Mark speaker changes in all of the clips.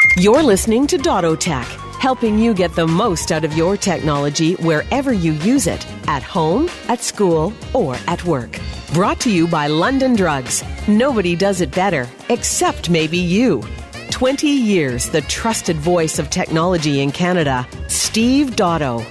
Speaker 1: You're listening to Dottotech, helping you get the most out of your technology wherever you use it, at home, at school, or at work. Brought to you by London Drugs. Nobody does it better, except maybe you. 20 years, the trusted voice of technology in Canada, Steve Dotto.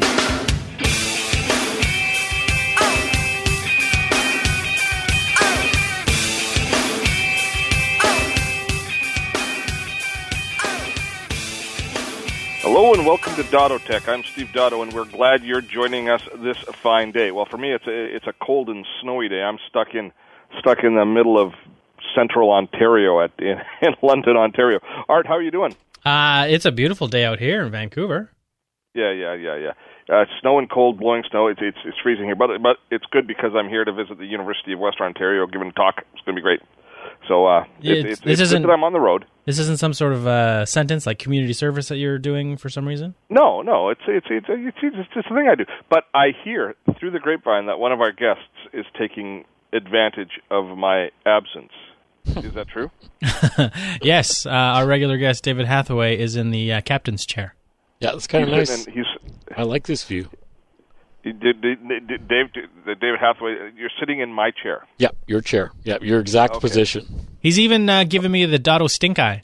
Speaker 2: Hello and welcome to Dottotech. I'm Steve Dotto, and we're glad you're joining us this fine day. Well, for me, it's a cold and snowy day. I'm stuck in the middle of central Ontario in London, Ontario. Art, how are you doing?
Speaker 3: It's a beautiful day out here in Vancouver.
Speaker 2: Yeah. Snow and cold, blowing snow. It's freezing here, but it's good because I'm here to visit the University of Western Ontario, giving a talk. It's going to be great. So it's good that I'm on the road.
Speaker 3: This isn't some sort of sentence like community service that you're doing for some reason?
Speaker 2: No, it's just a thing I do. But I hear through the grapevine that one of our guests is taking advantage of my absence. Is that true?
Speaker 3: Yes, our regular guest David Hathaway is in the captain's chair.
Speaker 4: Yeah, that's kind of nice. I like this view.
Speaker 2: David Hathaway, you're sitting in my chair.
Speaker 4: Yep, your chair. Yep, your exact position.
Speaker 3: He's even given me the Dotto stink eye.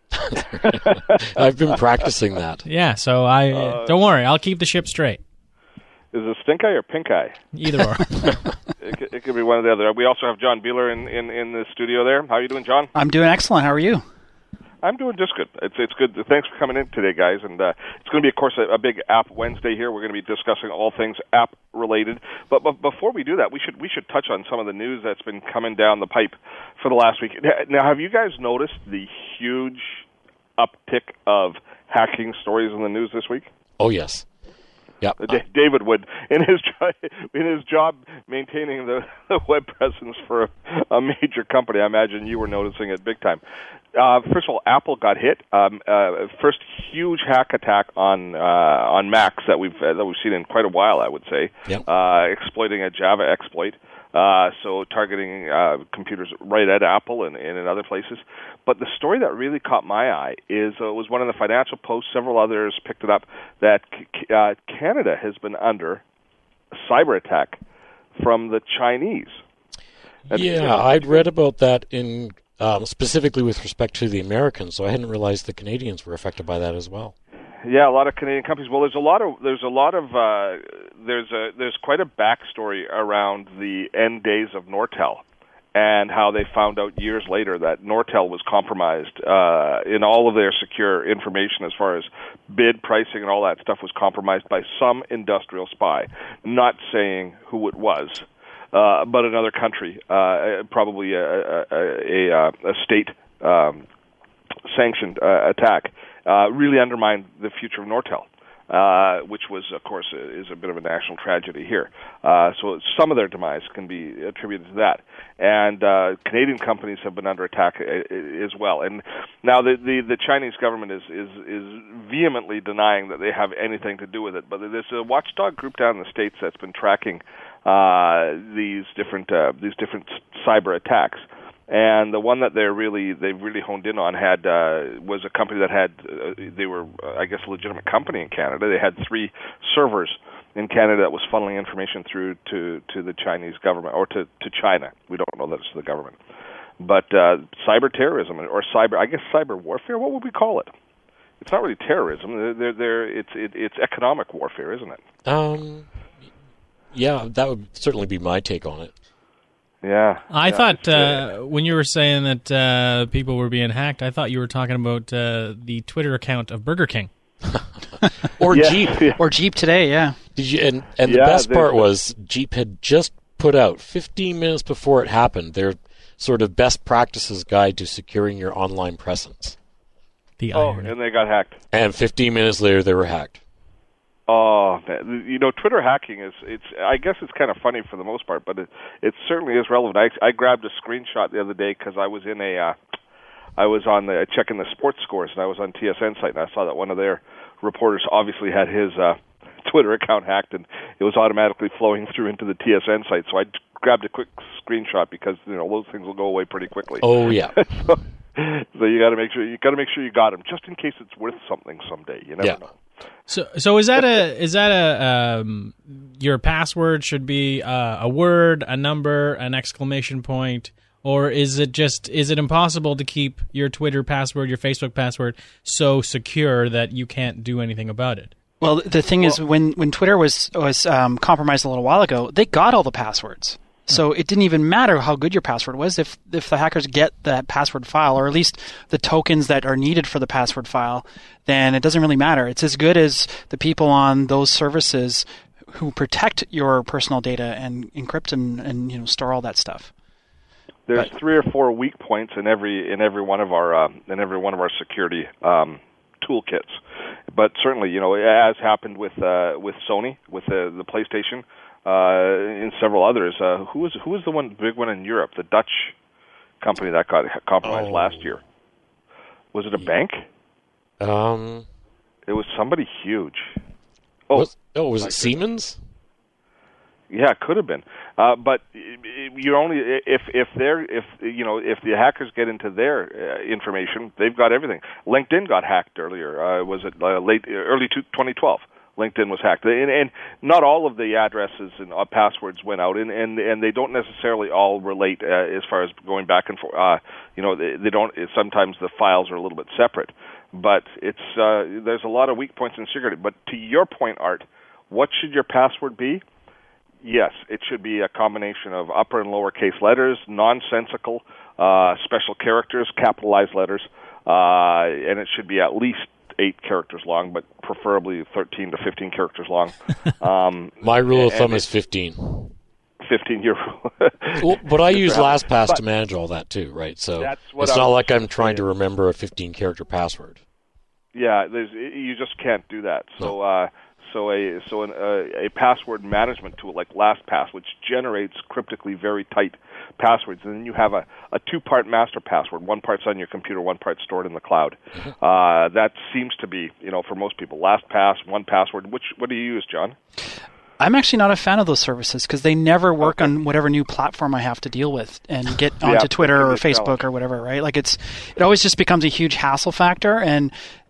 Speaker 4: I've been practicing that.
Speaker 3: Yeah, so don't worry, I'll keep the ship straight.
Speaker 2: Is it stink eye or pink eye?
Speaker 3: Either or.
Speaker 2: It could be one or the other. We also have John Beeler in the studio there. How are you doing, John?
Speaker 5: I'm doing excellent. How are you?
Speaker 2: I'm doing just good. It's good. Thanks for coming in today, guys. And it's going to be, of course, a big App Wednesday here. We're going to be discussing all things app related. But before we do that, we should touch on some of the news that's been coming down the pipe for the last week. Now, have you guys noticed the huge uptick of hacking stories in the news this week?
Speaker 4: Oh yes. Yep.
Speaker 2: David would, in his job maintaining the web presence for a major company. I imagine you were noticing it big time. First of all, Apple got hit. First huge hack attack on Macs that we've seen in quite a while, I would say.
Speaker 4: Yep.
Speaker 2: Exploiting a Java exploit. So targeting computers right at Apple and in other places. But the story that really caught my eye was one in the Financial Post. Several others picked it up that Canada has been under a cyber attack from the Chinese.
Speaker 4: I'd read about that in specifically with respect to the Americans, so I hadn't realized the Canadians were affected by that as well.
Speaker 2: Yeah, a lot of Canadian companies. Well, there's quite a backstory around the end days of Nortel and how they found out years later that Nortel was compromised in all of their secure information as far as bid pricing and all that stuff was compromised by some industrial spy. Not saying who it was, but another country, probably a state sanctioned attack. Really undermined the future of Nortel, which was, of course, is a bit of a national tragedy here. So some of their demise can be attributed to that. And Canadian companies have been under attack as well. And now the Chinese government is vehemently denying that they have anything to do with it. But there's a watchdog group down in the States that's been tracking these different cyber attacks. And the one that they've really honed in on was a company that had they were I guess a legitimate company in Canada. They had 3 servers in Canada that was funneling information through to the Chinese government or to China. We don't know that it's the government, but cyber terrorism or cyber warfare. What would we call it? It's not really terrorism. It's economic warfare, isn't it?
Speaker 4: Yeah, that would certainly be my take on it.
Speaker 2: Yeah.
Speaker 3: I thought when you were saying that people were being hacked, I thought you were talking about the Twitter account of Burger King.
Speaker 5: Or Jeep. Yeah. Or Jeep today, yeah.
Speaker 4: Did you? And the best part was Jeep had just put out, 15 minutes before it happened, their sort of best practices guide to securing your online presence.
Speaker 2: And they got hacked.
Speaker 4: And 15 minutes later, they were hacked.
Speaker 2: Oh, man. Twitter hacking I guess it's kind of funny for the most part, but it certainly is relevant. I grabbed a screenshot the other day because I was checking the sports scores, and I was on TSN site, and I saw that one of their reporters obviously had his Twitter account hacked, and it was automatically flowing through into the TSN site. So I grabbed a quick screenshot because those things will go away pretty quickly.
Speaker 4: Oh yeah.
Speaker 2: So you got to make sure you got them, just in case it's worth something someday. You never know.
Speaker 3: So is that your password should be a word, a number, an exclamation point, or is it impossible to keep your Twitter password, your Facebook password so secure that you can't do anything about it?
Speaker 5: Well, the thing is, when Twitter was compromised a little while ago, they got all the passwords. So it didn't even matter how good your password was. If the hackers get that password file, or at least the tokens that are needed for the password file, then it doesn't really matter. It's as good as the people on those services who protect your personal data and encrypt and store all that stuff.
Speaker 2: There's 3 or 4 weak points in every one of our security toolkits. But certainly, as happened with Sony, with the PlayStation, and several others. Who was the big one in Europe? The Dutch company that got compromised last year. Was it a bank? It was somebody huge.
Speaker 4: Was it Siemens?
Speaker 2: Yeah, it could have been. But you're only if the hackers get into their information, they've got everything. LinkedIn got hacked earlier. Was it early 2012? LinkedIn was hacked, and not all of the addresses and passwords went out, and they don't necessarily all relate as far as going back and forth. They don't. Sometimes the files are a little bit separate, but there's a lot of weak points in security. But to your point, Art, what should your password be? Yes, it should be a combination of upper and lowercase letters, nonsensical, special characters, capitalized letters, and it should be at least 8 characters long, but preferably 13 to 15 characters long.
Speaker 4: My rule of thumb is 15.
Speaker 2: 15-year rule.
Speaker 4: Well, but I use LastPass to manage all that too, right? So it's not like I'm trying to remember a 15-character password.
Speaker 2: Yeah, you just can't do that. So a password management tool like LastPass, which generates cryptically very tight passwords, and then you have a 2-part master password. 1 part's on your computer, 1 part's stored in the cloud. That seems to be, for most people, LastPass, 1Password. What do you use, John?
Speaker 5: I'm actually not a fan of those services because they never work on whatever new platform I have to deal with and get onto Twitter or Facebook or whatever, right? Like it always just becomes a huge hassle factor, and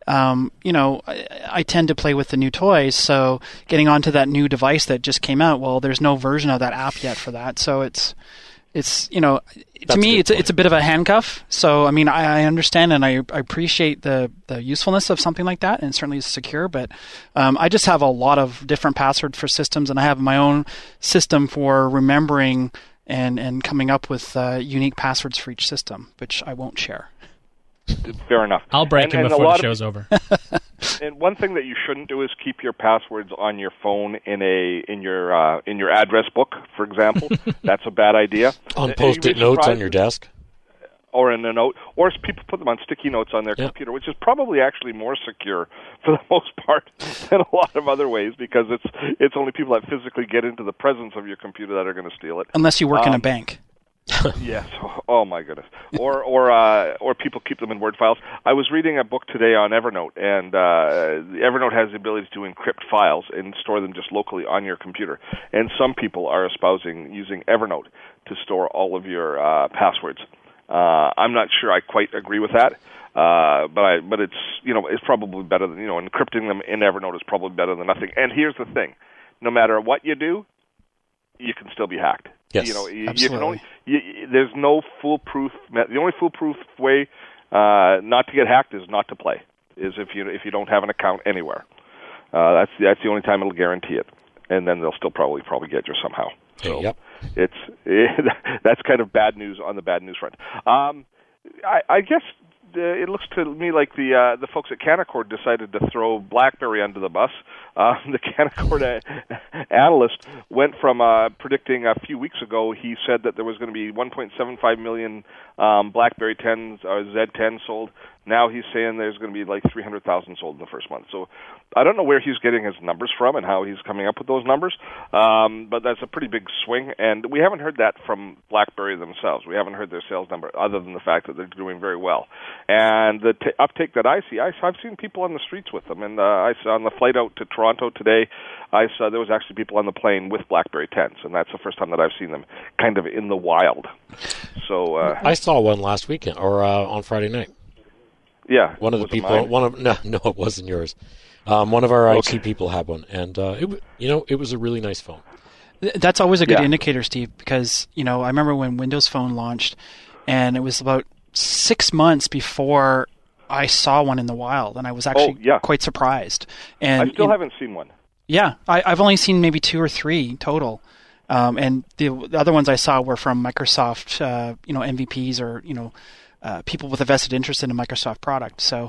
Speaker 5: I tend to play with the new toys, so getting onto that new device that just came out, well, there's no version of that app yet for that, so it's to me, it's a bit of a handcuff. So, I mean, I understand and I appreciate the usefulness of something like that, and certainly it's secure, but I just have a lot of different passwords for systems, and I have my own system for remembering and coming up with unique passwords for each system, which I won't share.
Speaker 2: Fair enough.
Speaker 3: I'll break him before the show's over.
Speaker 2: And one thing that you shouldn't do is keep your passwords on your phone in your address book, for example. That's a bad idea.
Speaker 4: On Post-it notes on your desk?
Speaker 2: Or in a note. Or people put them on sticky notes on their computer, which is probably actually more secure for the most part than a lot of other ways, because it's only people that physically get into the presence of your computer that are going to steal it.
Speaker 5: Unless you work in a bank.
Speaker 2: Yes. Oh my goodness. Or people keep them in Word files. I was reading a book today on Evernote, and Evernote has the ability to encrypt files and store them just locally on your computer. And some people are espousing using Evernote to store all of your passwords. I'm not sure I quite agree with that. But it's probably better than, encrypting them in Evernote is probably better than nothing. And here's the thing: no matter what you do, you can still be hacked.
Speaker 4: Yes,
Speaker 5: absolutely.
Speaker 2: There's no foolproof. The only foolproof way not to get hacked is not to play. Is if you don't have an account anywhere. That's the only time it'll guarantee it, and then they'll still probably get you somehow. So that's kind of bad news on the bad news front. I guess it looks to me like the folks at Canaccord decided to throw BlackBerry under the bus. The Canaccord analyst went from predicting a few weeks ago, he said that there was going to be 1.75 million BlackBerry 10s or Z10 sold, Now he's saying there's going to be like 300,000 sold in the first month. So I don't know where he's getting his numbers from and how he's coming up with those numbers, but that's a pretty big swing. And we haven't heard that from BlackBerry themselves. We haven't heard their sales number other than the fact that they're doing very well. And the uptake that I see, I've seen people on the streets with them. And I saw on the flight out to Toronto today, I saw there was actually people on the plane with BlackBerry 10s, and that's the first time that I've seen them kind of in the wild. So
Speaker 4: I saw one last weekend or on Friday night.
Speaker 2: Yeah,
Speaker 4: one of the people. No, it wasn't yours. One of our IT people had one, and it was a really nice phone.
Speaker 5: That's always a good indicator, Steve, because I remember when Windows Phone launched, and it was about 6 months before I saw one in the wild, and I was actually quite surprised. And
Speaker 2: I still haven't seen one.
Speaker 5: Yeah, I've only seen maybe 2 or 3 total, and the other ones I saw were from Microsoft, MVPs or people with a vested interest in a Microsoft product. So,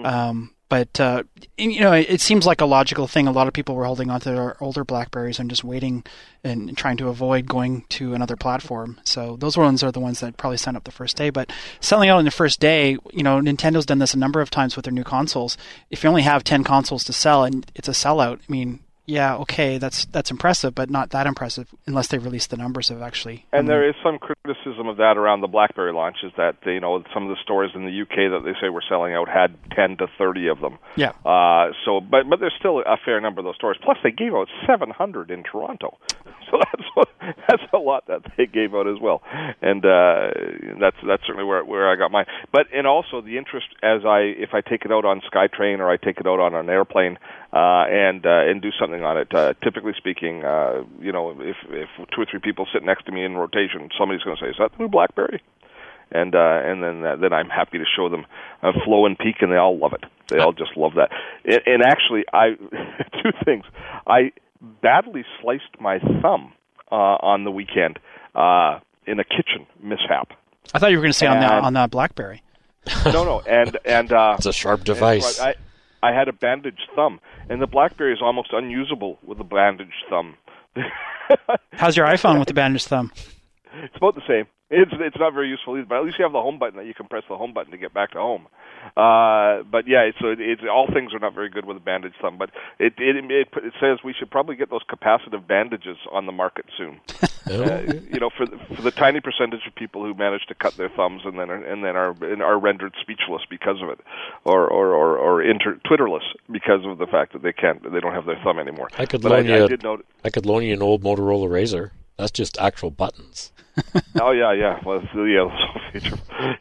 Speaker 5: it seems like a logical thing. A lot of people were holding on to their older BlackBerries and just waiting and trying to avoid going to another platform. So those ones are the ones that probably signed up the first day. But selling out on the first day, Nintendo's done this a number of times with their new consoles. If you only have 10 consoles to sell and it's a sellout, I mean, yeah, okay, that's impressive, but not that impressive unless they release the numbers of actually.
Speaker 2: And there is some criticism of that around the BlackBerry launch, is that some of the stores in the UK that they say were selling out had 10 to 30 of them.
Speaker 5: Yeah.
Speaker 2: But there's still a fair number of those stores. Plus, they gave out 700 in Toronto, so that's a lot that they gave out as well. And that's certainly where I got mine. And also the interest if I take it out on SkyTrain or I take it out on an airplane and do something on it. Typically speaking, if 2 or 3 people sit next to me in rotation, somebody's going to say, "Is that the new BlackBerry?" And then I'm happy to show them Flow and Peak, and they all love it. They all just love that. And actually, 2 things. I badly sliced my thumb on the weekend in a kitchen mishap.
Speaker 5: I thought you were going to say on that BlackBerry.
Speaker 2: No, and
Speaker 4: it's a sharp device.
Speaker 2: I had a bandaged thumb, and the BlackBerry is almost unusable with a bandaged thumb.
Speaker 5: How's your iPhone with the bandaged thumb?
Speaker 2: It's about the same. It's not very useful either, but at least you have the home button that you can press the home button to get back to home. But yeah, it's all things are not very good with a bandaged thumb. But it says we should probably get those capacitive bandages on the market soon. For the tiny percentage of people who manage to cut their thumbs and then are rendered speechless because of it, or Twitterless because of the fact that they don't have their thumb anymore.
Speaker 4: I could loan you an old Motorola Razr. That's just actual buttons.
Speaker 2: Oh yeah. Well, it's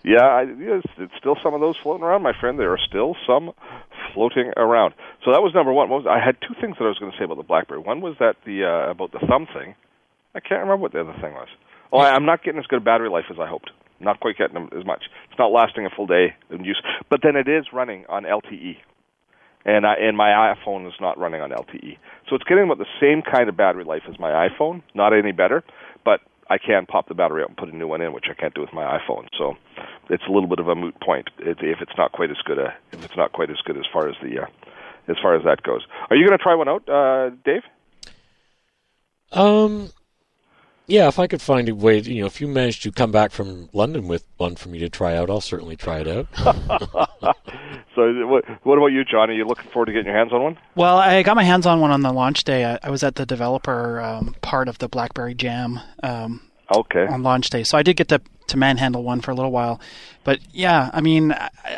Speaker 2: still some of those floating around, my friend. There are still some floating around. So that was number one. I had 2 things that I was going to say about the BlackBerry. One was that about the thumb thing. I can't remember what the other thing was. I'm not getting as good a battery life as I hoped. Not quite getting as much. It's not lasting a full day in use. But then it is running on LTE. And my iPhone is not running on LTE. So it's getting about the same kind of battery life as my iPhone, not any better, but I can pop the battery out and put a new one in, which I can't do with my iPhone. So it's a little bit of a moot point if it's not quite as good as far as that goes. Are you going to try one out, Dave?
Speaker 4: Yeah, if I could find a way, if you manage to come back from London with one for me to try out, I'll certainly try it out.
Speaker 2: So what about you, John? Are you looking forward to getting your hands on one?
Speaker 5: Well, I got my hands on one on the launch day. I was at the developer part of the BlackBerry Jam on launch day. So I did get to manhandle one for a little while. But yeah, I mean,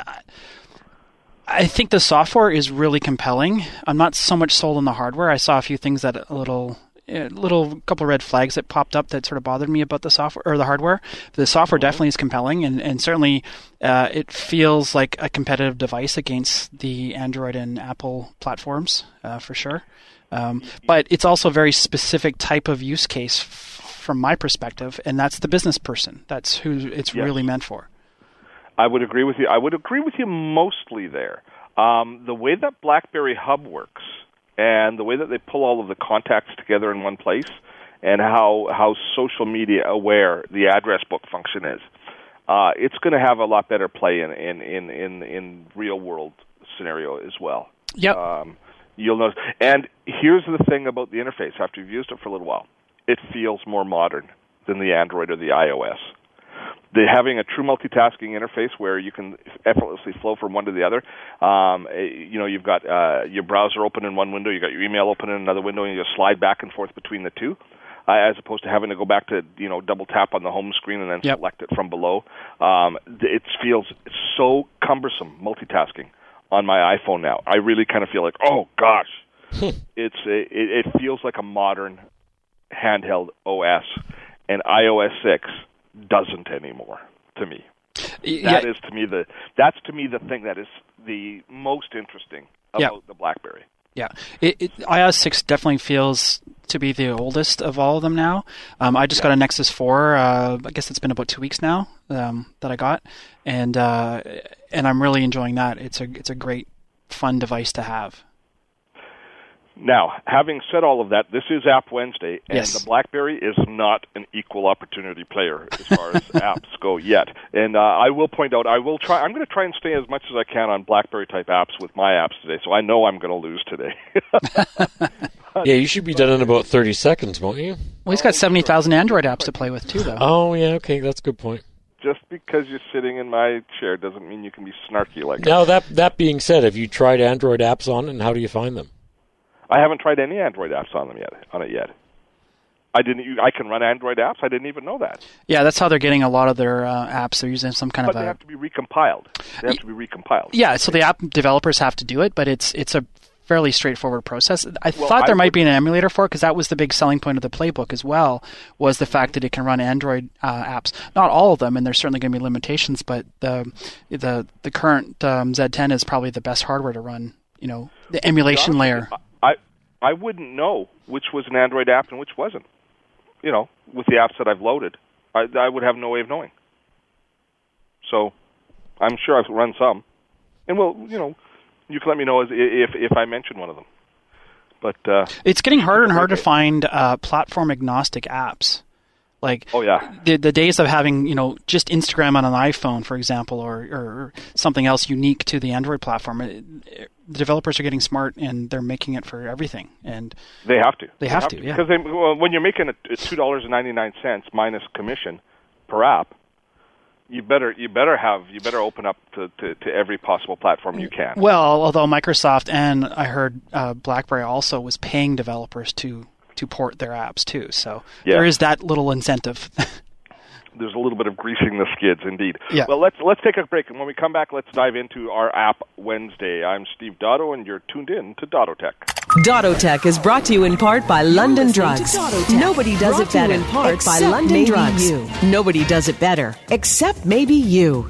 Speaker 5: I think the software is really compelling. I'm not so much sold on the hardware. I saw a few things that couple of red flags that popped up that sort of bothered me about the software or the hardware. The software definitely is compelling, and certainly it feels like a competitive device against the Android and Apple platforms for sure. But it's also a very specific type of use case from my perspective, and that's the business person. That's who it's really meant for.
Speaker 2: I would agree with you. I would agree with you mostly there. The way that BlackBerry Hub works, and the way that they pull all of the contacts together in one place, and how social media aware the address book function is, it's going to have a lot better play in real world scenario as well.
Speaker 5: Yep.
Speaker 2: You'll notice. And here's the thing about the interface. After you've used it for a little while, it feels more modern than the Android or the iOS. having a true multitasking interface where you can effortlessly flow from one to the other. You've got your browser open in one window, you've got your email open in another window, and you just slide back and forth between the two, as opposed to having to go back to double tap on the home screen and then select it from below. It feels so cumbersome multitasking on my iPhone now. I really kind of feel like, oh gosh, it feels like a modern handheld OS, and iOS 6 doesn't anymore to me. That's to me the thing that is the most interesting about the BlackBerry.
Speaker 5: Yeah, iOS 6 definitely feels to be the oldest of all of them now. I just got a Nexus 4. I guess it's been about 2 weeks now that I got, and I'm really enjoying that. It's a great, fun device to have.
Speaker 2: Now, having said all of that, this is App Wednesday, and the BlackBerry is not an equal opportunity player as far as apps go yet. And I will point out, I'm going to try and stay as much as I can on BlackBerry-type apps with my apps today, so I know I'm going to lose today.
Speaker 4: Yeah, you should be done in about 30 seconds, won't you?
Speaker 5: Well, he's got 70,000 Android apps to play with, too, though.
Speaker 4: Oh, yeah, okay, that's a good point.
Speaker 2: Just because you're sitting in my chair doesn't mean you can be snarky like that.
Speaker 4: Now, that being said, have you tried Android apps on, and how do you find them?
Speaker 2: I haven't tried any Android apps on it yet. I can run Android apps. I didn't even know that.
Speaker 5: Yeah, that's how they're getting a lot of their apps. They're using some kind
Speaker 2: but they have to be recompiled.
Speaker 5: Yeah, so the app developers have to do it, but it's a fairly straightforward process. I thought there might be an emulator for it, because that was the big selling point of the Playbook as well, was the fact that it can run Android apps. Not all of them, and there's certainly going to be limitations, but the current Z10 is probably the best hardware to run, the emulation layer.
Speaker 2: I wouldn't know which was an Android app and which wasn't. With the apps that I've loaded, I would have no way of knowing. So, I'm sure I've run some, and you can let me know if I mention one of them. But
Speaker 5: it's getting harder and harder to find platform agnostic apps. Like, the days of having just Instagram on an iPhone, for example, or something else unique to the Android platform. The developers are getting smart, and they're making it for everything. And
Speaker 2: they have to.
Speaker 5: They have to. Yeah.
Speaker 2: Because when you're making $2.99 minus commission per app, you better open up to every possible platform you can.
Speaker 5: Well, although Microsoft and I heard BlackBerry also was paying developers to port their apps too, so there is that little incentive.
Speaker 2: There's a little bit of greasing the skids, indeed.
Speaker 5: Yeah.
Speaker 2: Well, let's take a break, and when we come back, let's dive into our App Wednesday. I'm Steve Dotto, and you're tuned in to Dottotech.
Speaker 1: Dottotech is brought to you in part by London Drugs. Nobody does it better, except by London Drugs. Nobody does it better, except maybe you.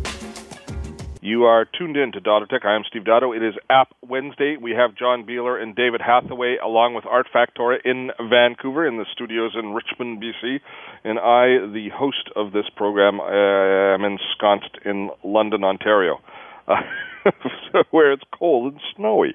Speaker 2: You are tuned in to Dottotech. I am Steve Dotto. It is App Wednesday. We have John Beeler and David Hathaway along with Art Factora in Vancouver in the studios in Richmond, BC. And I, the host of this program, am ensconced in London, Ontario, where it's cold and snowy.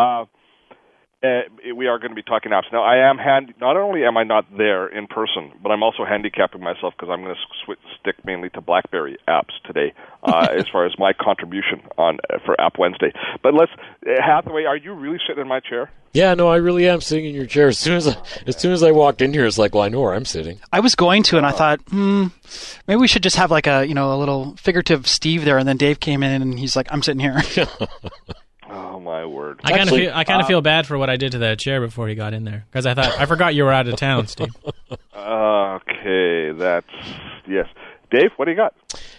Speaker 2: We are going to be talking apps. Now, not only am I not there in person, but I'm also handicapping myself because I'm going to stick mainly to BlackBerry apps today as far as my contribution for App Wednesday. But Hathaway, are you really sitting in my chair?
Speaker 4: Yeah, no, I really am sitting in your chair. As soon as I walked in here, it's like, well, I know where I'm sitting.
Speaker 5: I was going to, and I thought, maybe we should just have like a little figurative Steve there, and then Dave came in, and he's like, I'm sitting here.
Speaker 2: Oh my word!
Speaker 3: I kind of feel bad for what I did to that chair before he got in there, because I forgot you were out of town, Steve.
Speaker 2: Okay, yes. Dave, what do you got?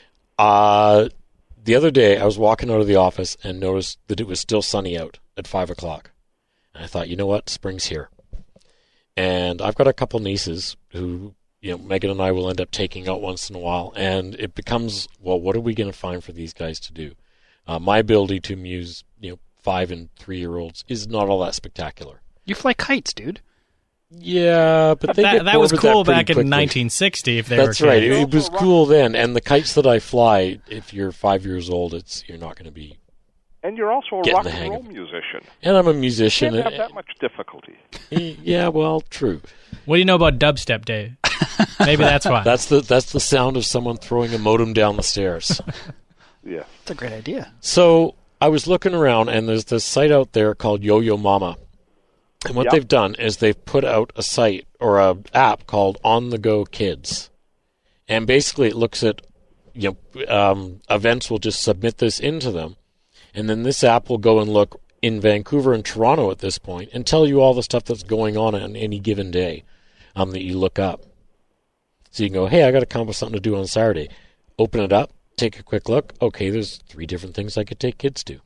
Speaker 4: The other day I was walking out of the office and noticed that it was still sunny out at 5:00, and I thought, you know what, spring's here. And I've got a couple nieces who, Megan and I will end up taking out once in a while, and it becomes, well, what are we going to find for these guys to do? My ability to amuse, 5 and 3-year-olds is not all that spectacular.
Speaker 5: You fly kites, dude.
Speaker 4: Yeah, but
Speaker 3: that was cool back in 1960. If they
Speaker 4: That's
Speaker 3: were
Speaker 4: right.
Speaker 3: kids.
Speaker 4: It was cool then. And the kites that I fly, if you're 5 years old, you're not going to be.
Speaker 2: And you're also a rock and roll musician.
Speaker 4: And I'm a musician.
Speaker 2: You can't have that much difficulty.
Speaker 4: Yeah, well, true.
Speaker 3: What do you know about dubstep, Dave? Maybe that's why.
Speaker 4: That's the sound of someone throwing a modem down the stairs.
Speaker 2: Yeah,
Speaker 5: that's a great idea.
Speaker 4: So I was looking around, and there's this site out there called Yo-Yo Mama. And what they've done is they've put out a site or an app called On The Go Kids. And basically it looks at events will just submit this into them, and then this app will go and look in Vancouver and Toronto at this point and tell you all the stuff that's going on any given day that you look up. So you can go, hey, I got to come up with something to do on Saturday. Open it up, take a quick look. Okay, there's 3 different things I could take kids to.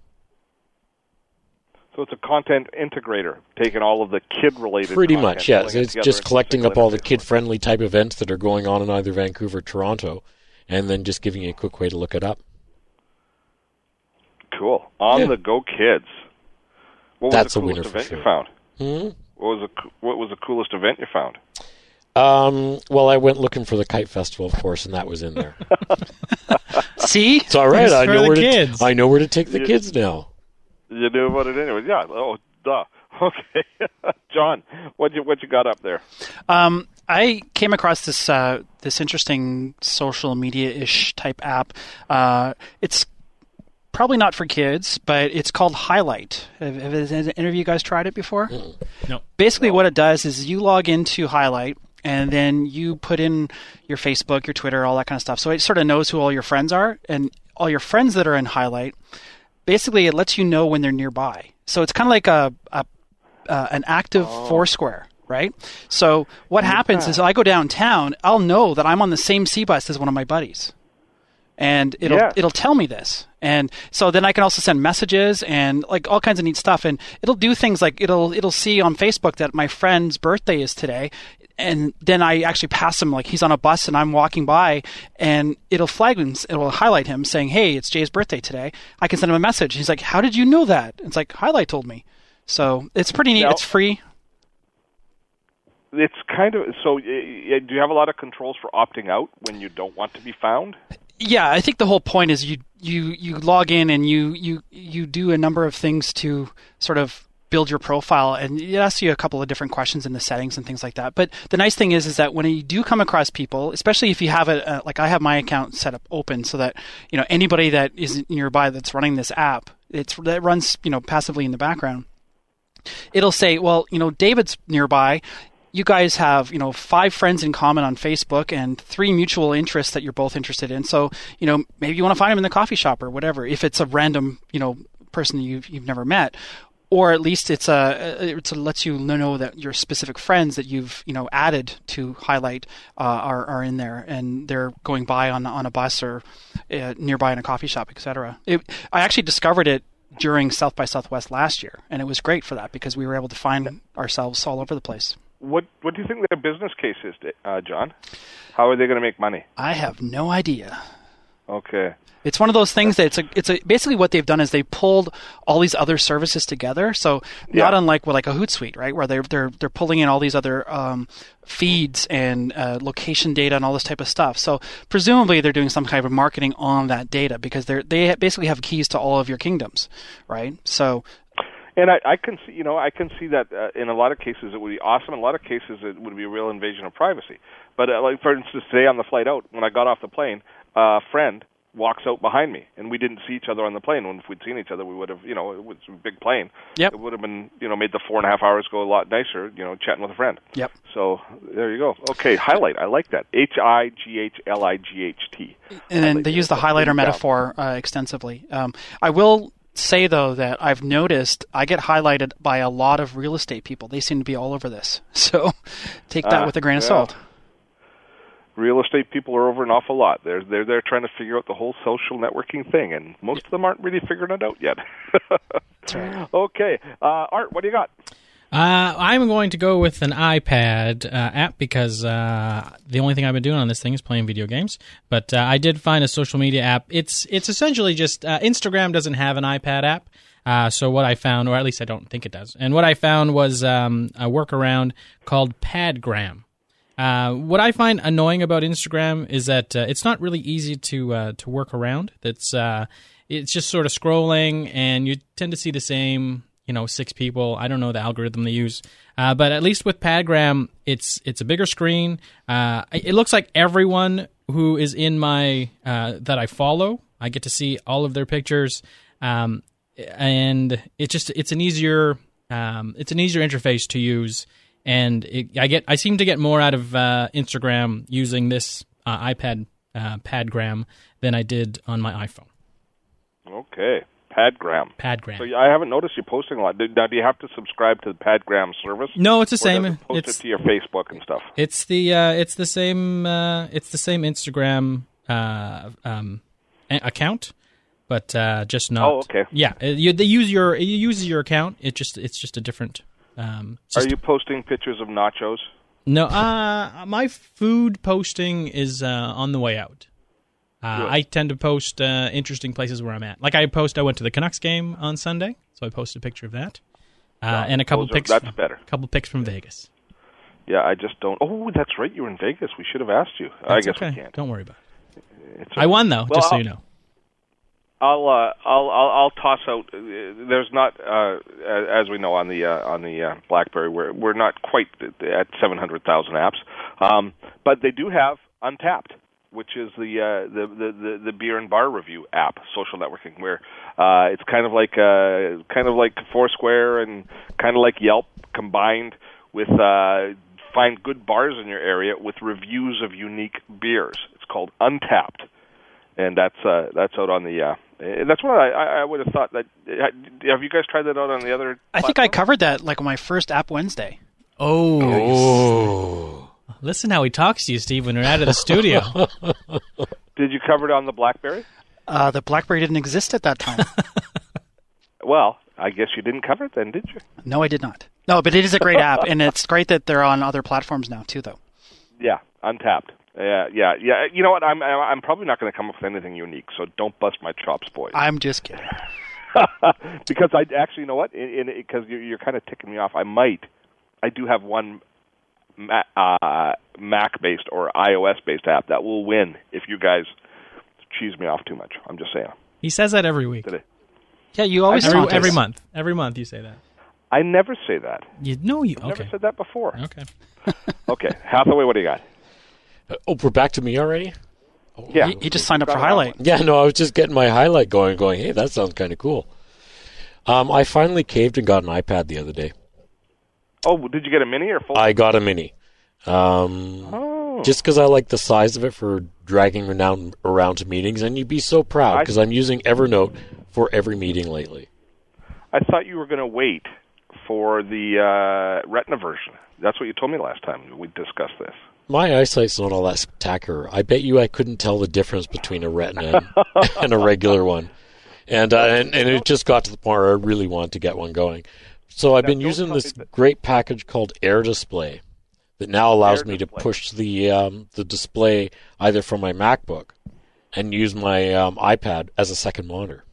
Speaker 2: So it's a content integrator, taking all of the kid-related
Speaker 4: Pretty
Speaker 2: content,
Speaker 4: much, yes. It's just collecting up all the kid-friendly type events that are going on in either Vancouver or Toronto, and then just giving you a quick way to look it up.
Speaker 2: Cool. On-the-go kids. What was
Speaker 4: That's
Speaker 2: the
Speaker 4: a winner
Speaker 2: coolest
Speaker 4: for
Speaker 2: event
Speaker 4: sure.
Speaker 2: you found? What was the coolest event you found?
Speaker 4: Well, I went looking for the Kite Festival, of course, and that was in there.
Speaker 5: See?
Speaker 4: It's all right.
Speaker 3: It's
Speaker 4: I
Speaker 3: for
Speaker 4: know
Speaker 3: the
Speaker 4: where
Speaker 3: kids.
Speaker 4: I know where to take the kids now.
Speaker 2: You knew about it anyway. Yeah. Oh, duh. Okay. John, what you got up there?
Speaker 5: I came across this interesting social media-ish type app. It's probably not for kids, but it's called Highlight. Have any of you guys tried it before?
Speaker 3: No.
Speaker 5: Basically, what it does is you log into Highlight, and then you put in your Facebook, your Twitter, all that kind of stuff. So it sort of knows who all your friends are, and all your friends that are in Highlight. Basically, it lets you know when they're nearby. So it's kind of like an active Foursquare, right? So what happens is I go downtown, I'll know that I'm on the same C bus as one of my buddies. And it'll tell me this. And so then I can also send messages and like all kinds of neat stuff. And it'll do things like it'll see on Facebook that my friend's birthday is today. And then I actually pass him, like he's on a bus and I'm walking by, and it'll flag him, it'll highlight him saying, hey, it's Jay's birthday today. I can send him a message. He's like, how did you know that? It's like, Highlight told me. So it's pretty neat.
Speaker 2: Now,
Speaker 5: it's free.
Speaker 2: It's kind of, so do you have a lot of controls for opting out when you don't want to be found?
Speaker 5: Yeah, I think the whole point is you log in and you do a number of things to sort of build your profile, and it asks you a couple of different questions in the settings and things like that. But the nice thing is that when you do come across people, especially if you have like I have my account set up open so that anybody that is nearby that's running this app, that runs passively in the background. It'll say, well, David's nearby. You guys have, 5 friends in common on Facebook and 3 mutual interests that you're both interested in. So, maybe you want to find him in the coffee shop or whatever. If it's a random, person that you've never met, or at least it lets you know that your specific friends that you've added to Highlight are in there, and they're going by on a bus or nearby in a coffee shop, etc. I actually discovered it during South by Southwest last year, and it was great for that because we were able to find ourselves all over the place.
Speaker 2: What do you think their business case is, John? How are they going to make money?
Speaker 5: I have no idea.
Speaker 2: Okay.
Speaker 5: It's one of those things that basically what they've done is they pulled all these other services together. So not unlike like a Hootsuite, right, where they're pulling in all these other feeds and location data and all this type of stuff. So presumably they're doing some kind of marketing on that data because they basically have keys to all of your kingdoms, right? So.
Speaker 2: And I can see, that in a lot of cases it would be awesome. In a lot of cases it would be a real invasion of privacy. But like for instance, today on the flight out, when I got off the plane, a friend walks out behind me, and we didn't see each other on the plane. When if we'd seen each other, we would have, it was a big plane.
Speaker 5: Yep.
Speaker 2: It would have been, made the 4.5 hours go a lot nicer, chatting with a friend.
Speaker 5: Yep.
Speaker 2: So there you go. Okay, Highlight. I like that. HIGHLIGHT.
Speaker 5: And then they use the highlighter metaphor extensively. I will say, though, that I've noticed I get highlighted by a lot of real estate people. They seem to be all over this. So take that with a grain of salt.
Speaker 2: Real estate people are over an awful lot. They're trying to figure out the whole social networking thing, and most of them aren't really figuring it out yet.
Speaker 5: That's right.
Speaker 2: Okay. Art, what do you got?
Speaker 3: I'm going to go with an iPad app because the only thing I've been doing on this thing is playing video games. But I did find a social media app. It's essentially just Instagram doesn't have an iPad app. So what I found, or at least I don't think it does, and what I found was a workaround called Padgram. What I find annoying about Instagram is that it's not really easy to work around. It's just sort of scrolling, and you tend to see the same 6 people. I don't know the algorithm they use, but at least with Padgram, it's a bigger screen. It looks like everyone who is in my that I follow, I get to see all of their pictures, and it's an easier interface to use. And I seem to get more out of Instagram using this iPad Padgram than I did on my iPhone.
Speaker 2: Okay. Padgram.
Speaker 3: Padgram.
Speaker 2: So I haven't noticed you posting a lot. Now, do you have to subscribe to the Padgram service?
Speaker 3: No, it's the same.
Speaker 2: Does it post it to your Facebook and stuff.
Speaker 3: It's the same Instagram account, but just not.
Speaker 2: Oh, okay.
Speaker 3: Yeah, it uses your account. It's just a different.
Speaker 2: Are you posting pictures of nachos?
Speaker 3: No, my food posting is on the way out. I tend to post interesting places where I'm at. Like I went to the Canucks game on Sunday, so I posted a picture of that, and a couple pics.
Speaker 2: That's better.
Speaker 3: A couple pics from Vegas.
Speaker 2: Yeah, I just don't. Oh, that's right. You were in Vegas. We should have asked you. I guess
Speaker 3: okay.
Speaker 2: we can't.
Speaker 3: Don't worry about it.
Speaker 2: Okay.
Speaker 3: I won though, just so you know.
Speaker 2: I'll toss out. There's not, as we know on the BlackBerry, we're not quite at 700,000 apps, but they do have Untapped, which is the beer and bar review app, social networking, where it's kind of like Foursquare and kind of like Yelp combined with find good bars in your area with reviews of unique beers. It's called Untapped, and that's out on the. That's what I would have thought. That have you guys tried that out on the other?
Speaker 5: I think I covered that like on my first App Wednesday.
Speaker 3: Oh. Listen how he talks to you, Steve, when you're out of the studio.
Speaker 2: Did you cover it on the BlackBerry?
Speaker 5: The BlackBerry didn't exist at that time.
Speaker 2: Well, I guess you didn't cover it then, did you?
Speaker 5: No, I did not. No, but it is a great app, and it's great that they're on other platforms now too, though.
Speaker 2: Yeah, Untapped. Yeah. You know what? I'm probably not going to come up with anything unique, so don't bust my chops, boys.
Speaker 5: I'm just kidding.
Speaker 2: Because I actually, you know what? Because you're kind of ticking me off. I do have one Mac-based or iOS-based app that will win if you guys cheese me off too much. I'm just saying.
Speaker 3: He says that every week.
Speaker 5: Yeah, you always
Speaker 3: every month. Every month you say that.
Speaker 2: I never say that.
Speaker 3: I've
Speaker 2: never said that before.
Speaker 3: Okay.
Speaker 2: Okay, Hathaway, what do you got?
Speaker 4: We're back to me already?
Speaker 2: Oh, yeah.
Speaker 5: He just signed up for Highlight.
Speaker 4: Yeah, no, I was just getting my Highlight going, hey, that sounds kind of cool. I finally caved and got an iPad the other day.
Speaker 2: Oh, did you get a mini or full?
Speaker 4: I got a mini. Just because I like the size of it for dragging around to meetings, and you'd be so proud because I'm using Evernote for every meeting lately.
Speaker 2: I thought you were going to wait for the Retina version. That's what you told me last time we discussed this.
Speaker 4: My eyesight's not all that spectacular. I bet you I couldn't tell the difference between a Retina and a regular one. And it just got to the point where I really wanted to get one going. So I've been using this great package called AirDisplay that now allows me to push the display either from my MacBook and use my iPad as a second monitor.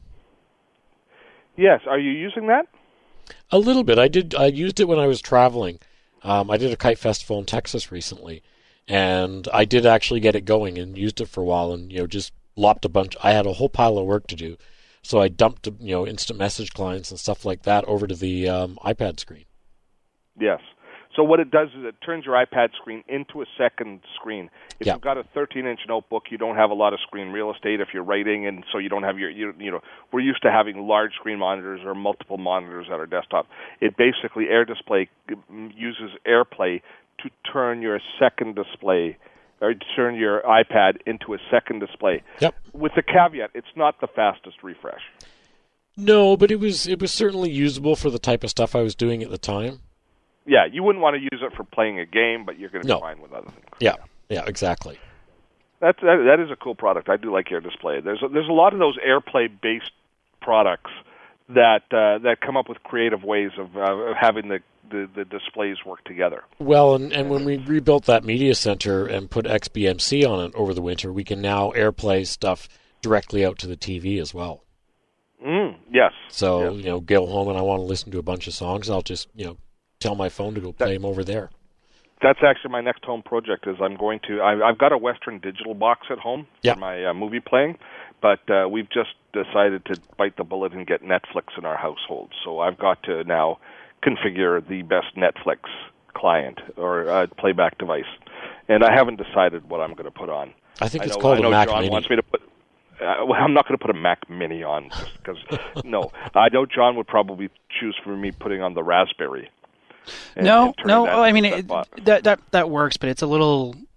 Speaker 2: Yes. Are you using that?
Speaker 4: A little bit. I used it when I was traveling. I did a kite festival in Texas recently, and I did actually get it going and used it for a while and just lopped a bunch. I had a whole pile of work to do. So I dumped, instant message clients and stuff like that over to the iPad screen.
Speaker 2: Yes. So what it does is it turns your iPad screen into a second screen. If you've got a 13-inch notebook, you don't have a lot of screen real estate if you're writing, and so you don't have we're used to having large screen monitors or multiple monitors at our desktop. It basically, AirDisplay uses AirPlay to turn your second display or turn your iPad into a second display.
Speaker 4: Yep.
Speaker 2: With the caveat, it's not the fastest refresh.
Speaker 4: No, but it was certainly usable for the type of stuff I was doing at the time.
Speaker 2: Yeah, you wouldn't want to use it for playing a game, but you're going to be fine with other things.
Speaker 4: Yeah, exactly.
Speaker 2: That is a cool product. I do like AirDisplay. There's a lot of those AirPlay-based products that come up with creative ways of having the displays work together.
Speaker 4: Well, and when we rebuilt that media center and put XBMC on it over the winter, we can now AirPlay stuff directly out to the TV as well.
Speaker 2: Yes.
Speaker 4: So, go home and I want to listen to a bunch of songs, I'll just, tell my phone to go play them over there.
Speaker 2: That's actually my next home project. Is I've got a Western Digital box at home for my movie playing, but we've just decided to bite the bullet and get Netflix in our household. So I've got to now configure the best Netflix client or playback device, and I haven't decided what I'm going to put on.
Speaker 4: I think it's called a Mac
Speaker 2: John
Speaker 4: Mini.
Speaker 2: Wants me to put. I'm not going to put a Mac Mini on just because. No, I know John would probably choose for me putting on the Raspberry.
Speaker 5: No. I mean that works, but it's a little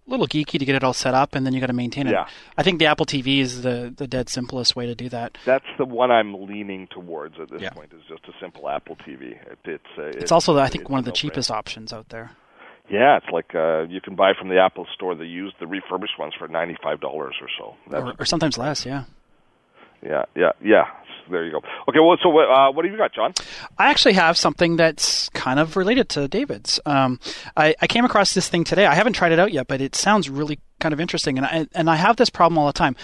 Speaker 5: little geeky to get it all set up, and then you got to maintain it.
Speaker 2: Yeah.
Speaker 5: I think the Apple TV is the dead simplest way to do that.
Speaker 2: That's the one I'm leaning towards at this
Speaker 5: Yeah.
Speaker 2: point, is just a simple Apple TV.
Speaker 5: It's also, I think,
Speaker 2: it's
Speaker 5: one of the
Speaker 2: no-brainer.
Speaker 5: cheapest options out there.
Speaker 2: Yeah, it's like you can buy from the Apple Store the refurbished ones for $95 or so.
Speaker 5: Or sometimes less, yeah.
Speaker 2: Yeah. There you go. Okay, well, so what have you got, John?
Speaker 5: I actually have something that's kind of related to David's. I came across this thing today. I haven't tried it out yet, but it sounds really kind of interesting. And I have this problem all the time.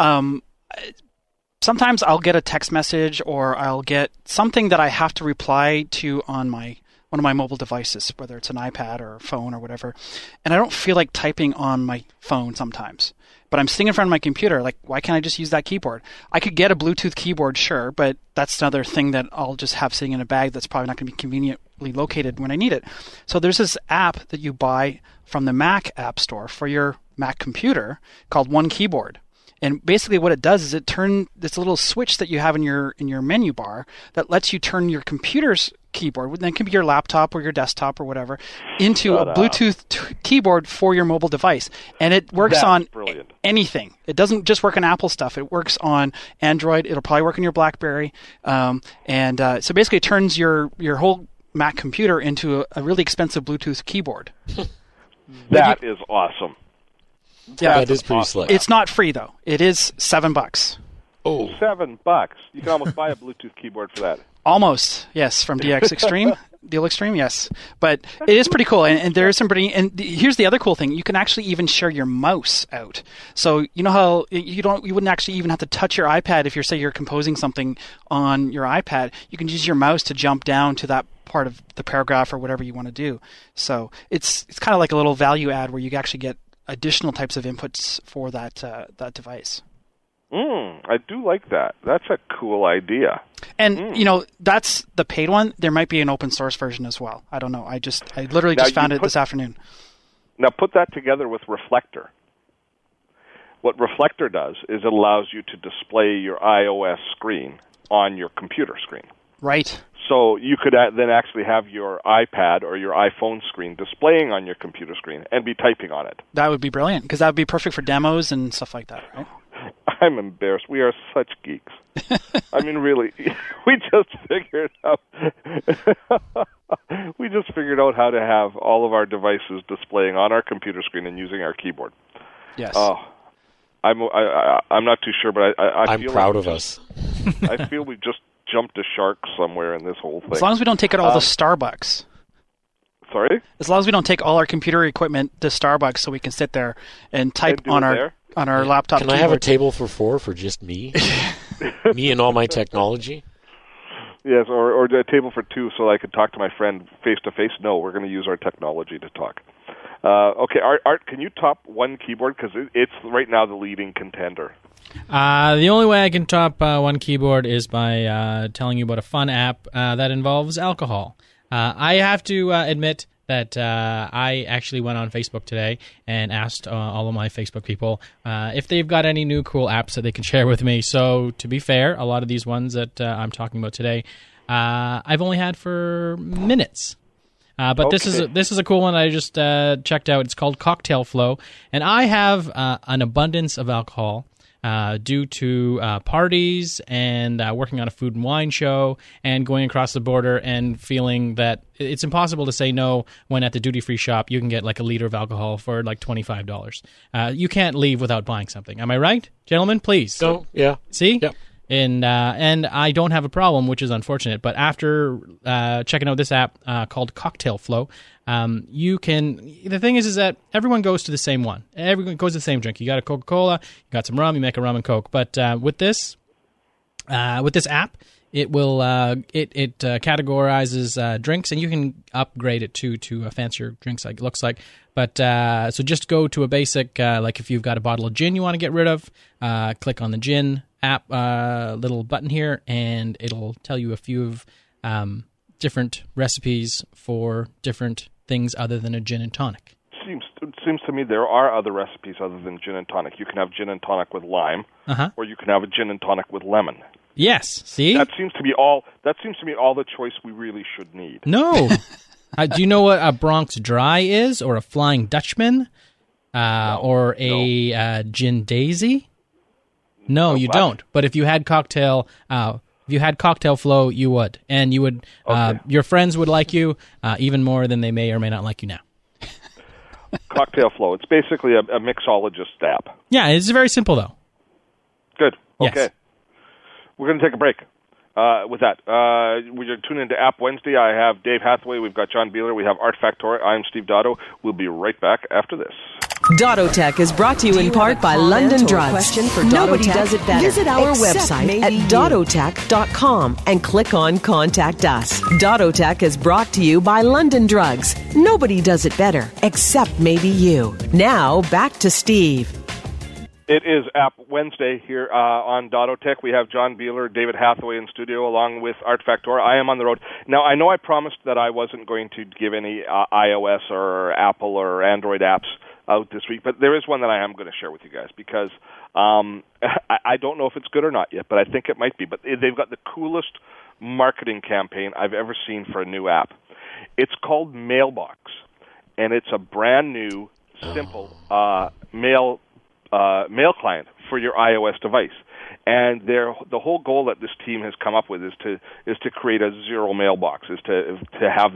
Speaker 5: Sometimes I'll get a text message or I'll get something that I have to reply to on one of my mobile devices, whether it's an iPad or a phone or whatever. And I don't feel like typing on my phone sometimes. But I'm sitting in front of my computer, like, why can't I just use that keyboard? I could get a Bluetooth keyboard, sure, but that's another thing that I'll just have sitting in a bag that's probably not going to be conveniently located when I need it. So there's this app that you buy from the Mac App Store for your Mac computer called One Keyboard. And basically what it does is this little switch that you have in your menu bar that lets you turn your computer's keyboard, then it can be your laptop or your desktop or whatever, into a Bluetooth keyboard for your mobile device. And it works on anything. It doesn't just work on Apple stuff. It works on Android. It'll probably work on your BlackBerry. So basically it turns your whole Mac computer into a really expensive Bluetooth keyboard.
Speaker 2: That is awesome.
Speaker 5: Yeah,
Speaker 4: that is pretty slick.
Speaker 5: It's not free though. It is $7.
Speaker 4: Oh,
Speaker 2: $7. You can almost buy a Bluetooth keyboard for that.
Speaker 5: Almost, yes, from DX Extreme. Deal Extreme, yes. But it is pretty cool. And there is some pretty... And here's the other cool thing. You can actually even share your mouse out. So you know how you wouldn't actually even have to touch your iPad if you're composing something on your iPad. You can use your mouse to jump down to that part of the paragraph or whatever you want to do. So it's kind of like a little value add where you actually get additional types of inputs for that device.
Speaker 2: I do like that. That's a cool idea.
Speaker 5: And, that's the paid one. There might be an open source version as well. I don't know. I literally just found it this afternoon.
Speaker 2: Now put that together with Reflector. What Reflector does is it allows you to display your iOS screen on your computer screen.
Speaker 5: Right.
Speaker 2: So you could then actually have your iPad or your iPhone screen displaying on your computer screen and be typing on it.
Speaker 5: That would be brilliant, because that would be perfect for demos and stuff like that, right?
Speaker 2: I'm embarrassed. We are such geeks. I mean, really, we just figured out how to have all of our devices displaying on our computer screen and using our keyboard.
Speaker 5: Yes.
Speaker 2: Oh, I'm not too sure, but
Speaker 4: I'm
Speaker 2: feel
Speaker 4: proud of us.
Speaker 2: I feel we just jumped a shark somewhere in this whole thing.
Speaker 5: As long as we don't take it all to Starbucks.
Speaker 2: Sorry?
Speaker 5: As long as we don't take all our computer equipment to Starbucks so we can sit there and type on our laptop
Speaker 4: Can
Speaker 5: keyboard.
Speaker 4: I have a table for four for just me? Me and all my technology?
Speaker 2: Yes, or a table for two so I could talk to my friend face-to-face. No, we're going to use our technology to talk. Okay, Art, can you top One Keyboard? Because it's right now the leading contender.
Speaker 3: The only way I can top One Keyboard is by telling you about a fun app that involves alcohol. I have to admit that I actually went on Facebook today and asked all of my Facebook people if they've got any new cool apps that they can share with me. So, to be fair, a lot of these ones that I'm talking about today, I've only had for minutes. But okay. This is a cool one I just checked out. It's called Cocktail Flow, and I have an abundance of alcohol due to parties and working on a food and wine show and going across the border and feeling that it's impossible to say no when at the duty-free shop you can get like a liter of alcohol for like $25. You can't leave without buying something. Am I right, gentlemen? Please.
Speaker 4: So, yeah.
Speaker 3: See?
Speaker 4: Yep.
Speaker 3: And I don't have a problem, which is unfortunate. But after checking out this app called Cocktail Flow, you can. The thing is that everyone goes to the same one. Everyone goes to the same drink. You got a Coca-Cola, you got some rum, you make a rum and Coke. But with this app, it will it categorizes drinks, and you can upgrade it to fancier drinks. Like it looks like. But so just go to a basic like if you've got a bottle of gin you want to get rid of, click on the gin app little button here, and it'll tell you a few of different recipes for different things other than a gin and tonic.
Speaker 2: It seems to me there are other recipes other than gin and tonic. You can have gin and tonic with lime, or you can have a gin and tonic with lemon.
Speaker 3: Yes, see?
Speaker 2: That seems to be all the choice we really should need.
Speaker 3: No. Do you know what a Bronx Dry is, or a Flying Dutchman? or a gin daisy? No, you don't. But if you had cocktail flow, you would, and you would. Your friends would like you even more than they may or may not like you now.
Speaker 2: Cocktail flow. It's basically a mixologist app.
Speaker 3: Yeah, it's very simple though.
Speaker 2: Good. Okay.
Speaker 3: Yes.
Speaker 2: We're going to take a break. With that, we're going to tune into App Wednesday. I have Dave Hathaway. We've got John Beeler. We have Art Factory. I'm Steve Dotto. We'll be right back after this.
Speaker 1: Dottotech is brought to you in part by London Drugs. Nobody does it better. Visit our website at dottotech.com and click on Contact Us. Dottotech is brought to you by London Drugs. Nobody does it better, except maybe you. Now, back to Steve.
Speaker 2: It is App Wednesday here on Dottotech. We have John Beeler, David Hathaway in studio, along with Art Factor. I am on the road. Now, I know I promised that I wasn't going to give any iOS or Apple or Android apps out this week, but there is one that I am going to share with you guys because I don't know if it's good or not yet, but I think it might be. But they've got the coolest marketing campaign I've ever seen for a new app. It's called Mailbox, and it's a brand new, simple mail client for your iOS device. And the whole goal that this team has come up with is to create a zero mailbox, is to have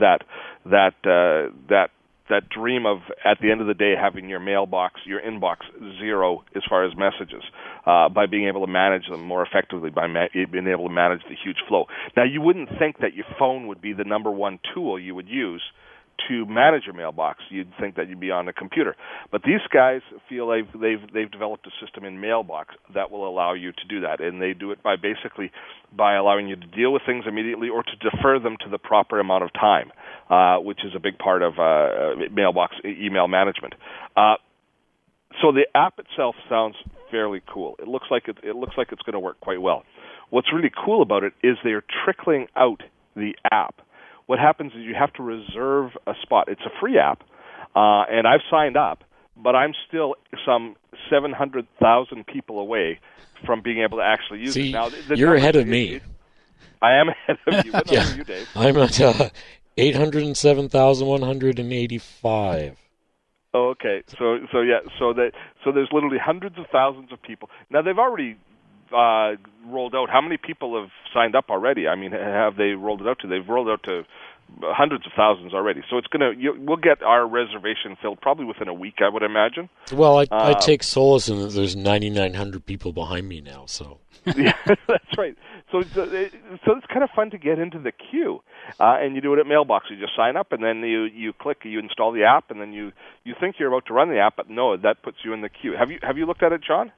Speaker 2: that dream of, at the end of the day, having your mailbox, your inbox zero as far as messages, by being able to manage them more effectively, by being able to manage the huge flow. Now, you wouldn't think that your phone would be the number one tool you would use to manage your mailbox. You'd think that you'd be on a computer. But these guys feel they've developed a system in Mailbox that will allow you to do that. And they do it by allowing you to deal with things immediately or to defer them to the proper amount of time, which is a big part of Mailbox email management. So the app itself sounds fairly cool. It looks like it's going to work quite well. What's really cool about it is they're trickling out the app. What happens is you have to reserve a spot. It's a free app, and I've signed up, but I'm still some 700,000 people away from being able to actually use it. Now,
Speaker 4: you're ahead of me.
Speaker 2: I am ahead of you. What number are you, Dave?
Speaker 4: I'm at 807,185.
Speaker 2: Oh, okay. So there's literally hundreds of thousands of people. Now, they've already rolled out. How many people have signed up already? I mean, have they rolled it out to? They've rolled out to hundreds of thousands already. So we'll get our reservation filled probably within a week, I would imagine.
Speaker 4: Well, I take solace in that there's 9,900 people behind me now. So
Speaker 2: yeah, that's right. So it's kind of fun to get into the queue, and you do it at Mailbox. You just sign up, and then you click, you install the app, and then you think you're about to run the app, but no, that puts you in the queue. Have you looked at it, John?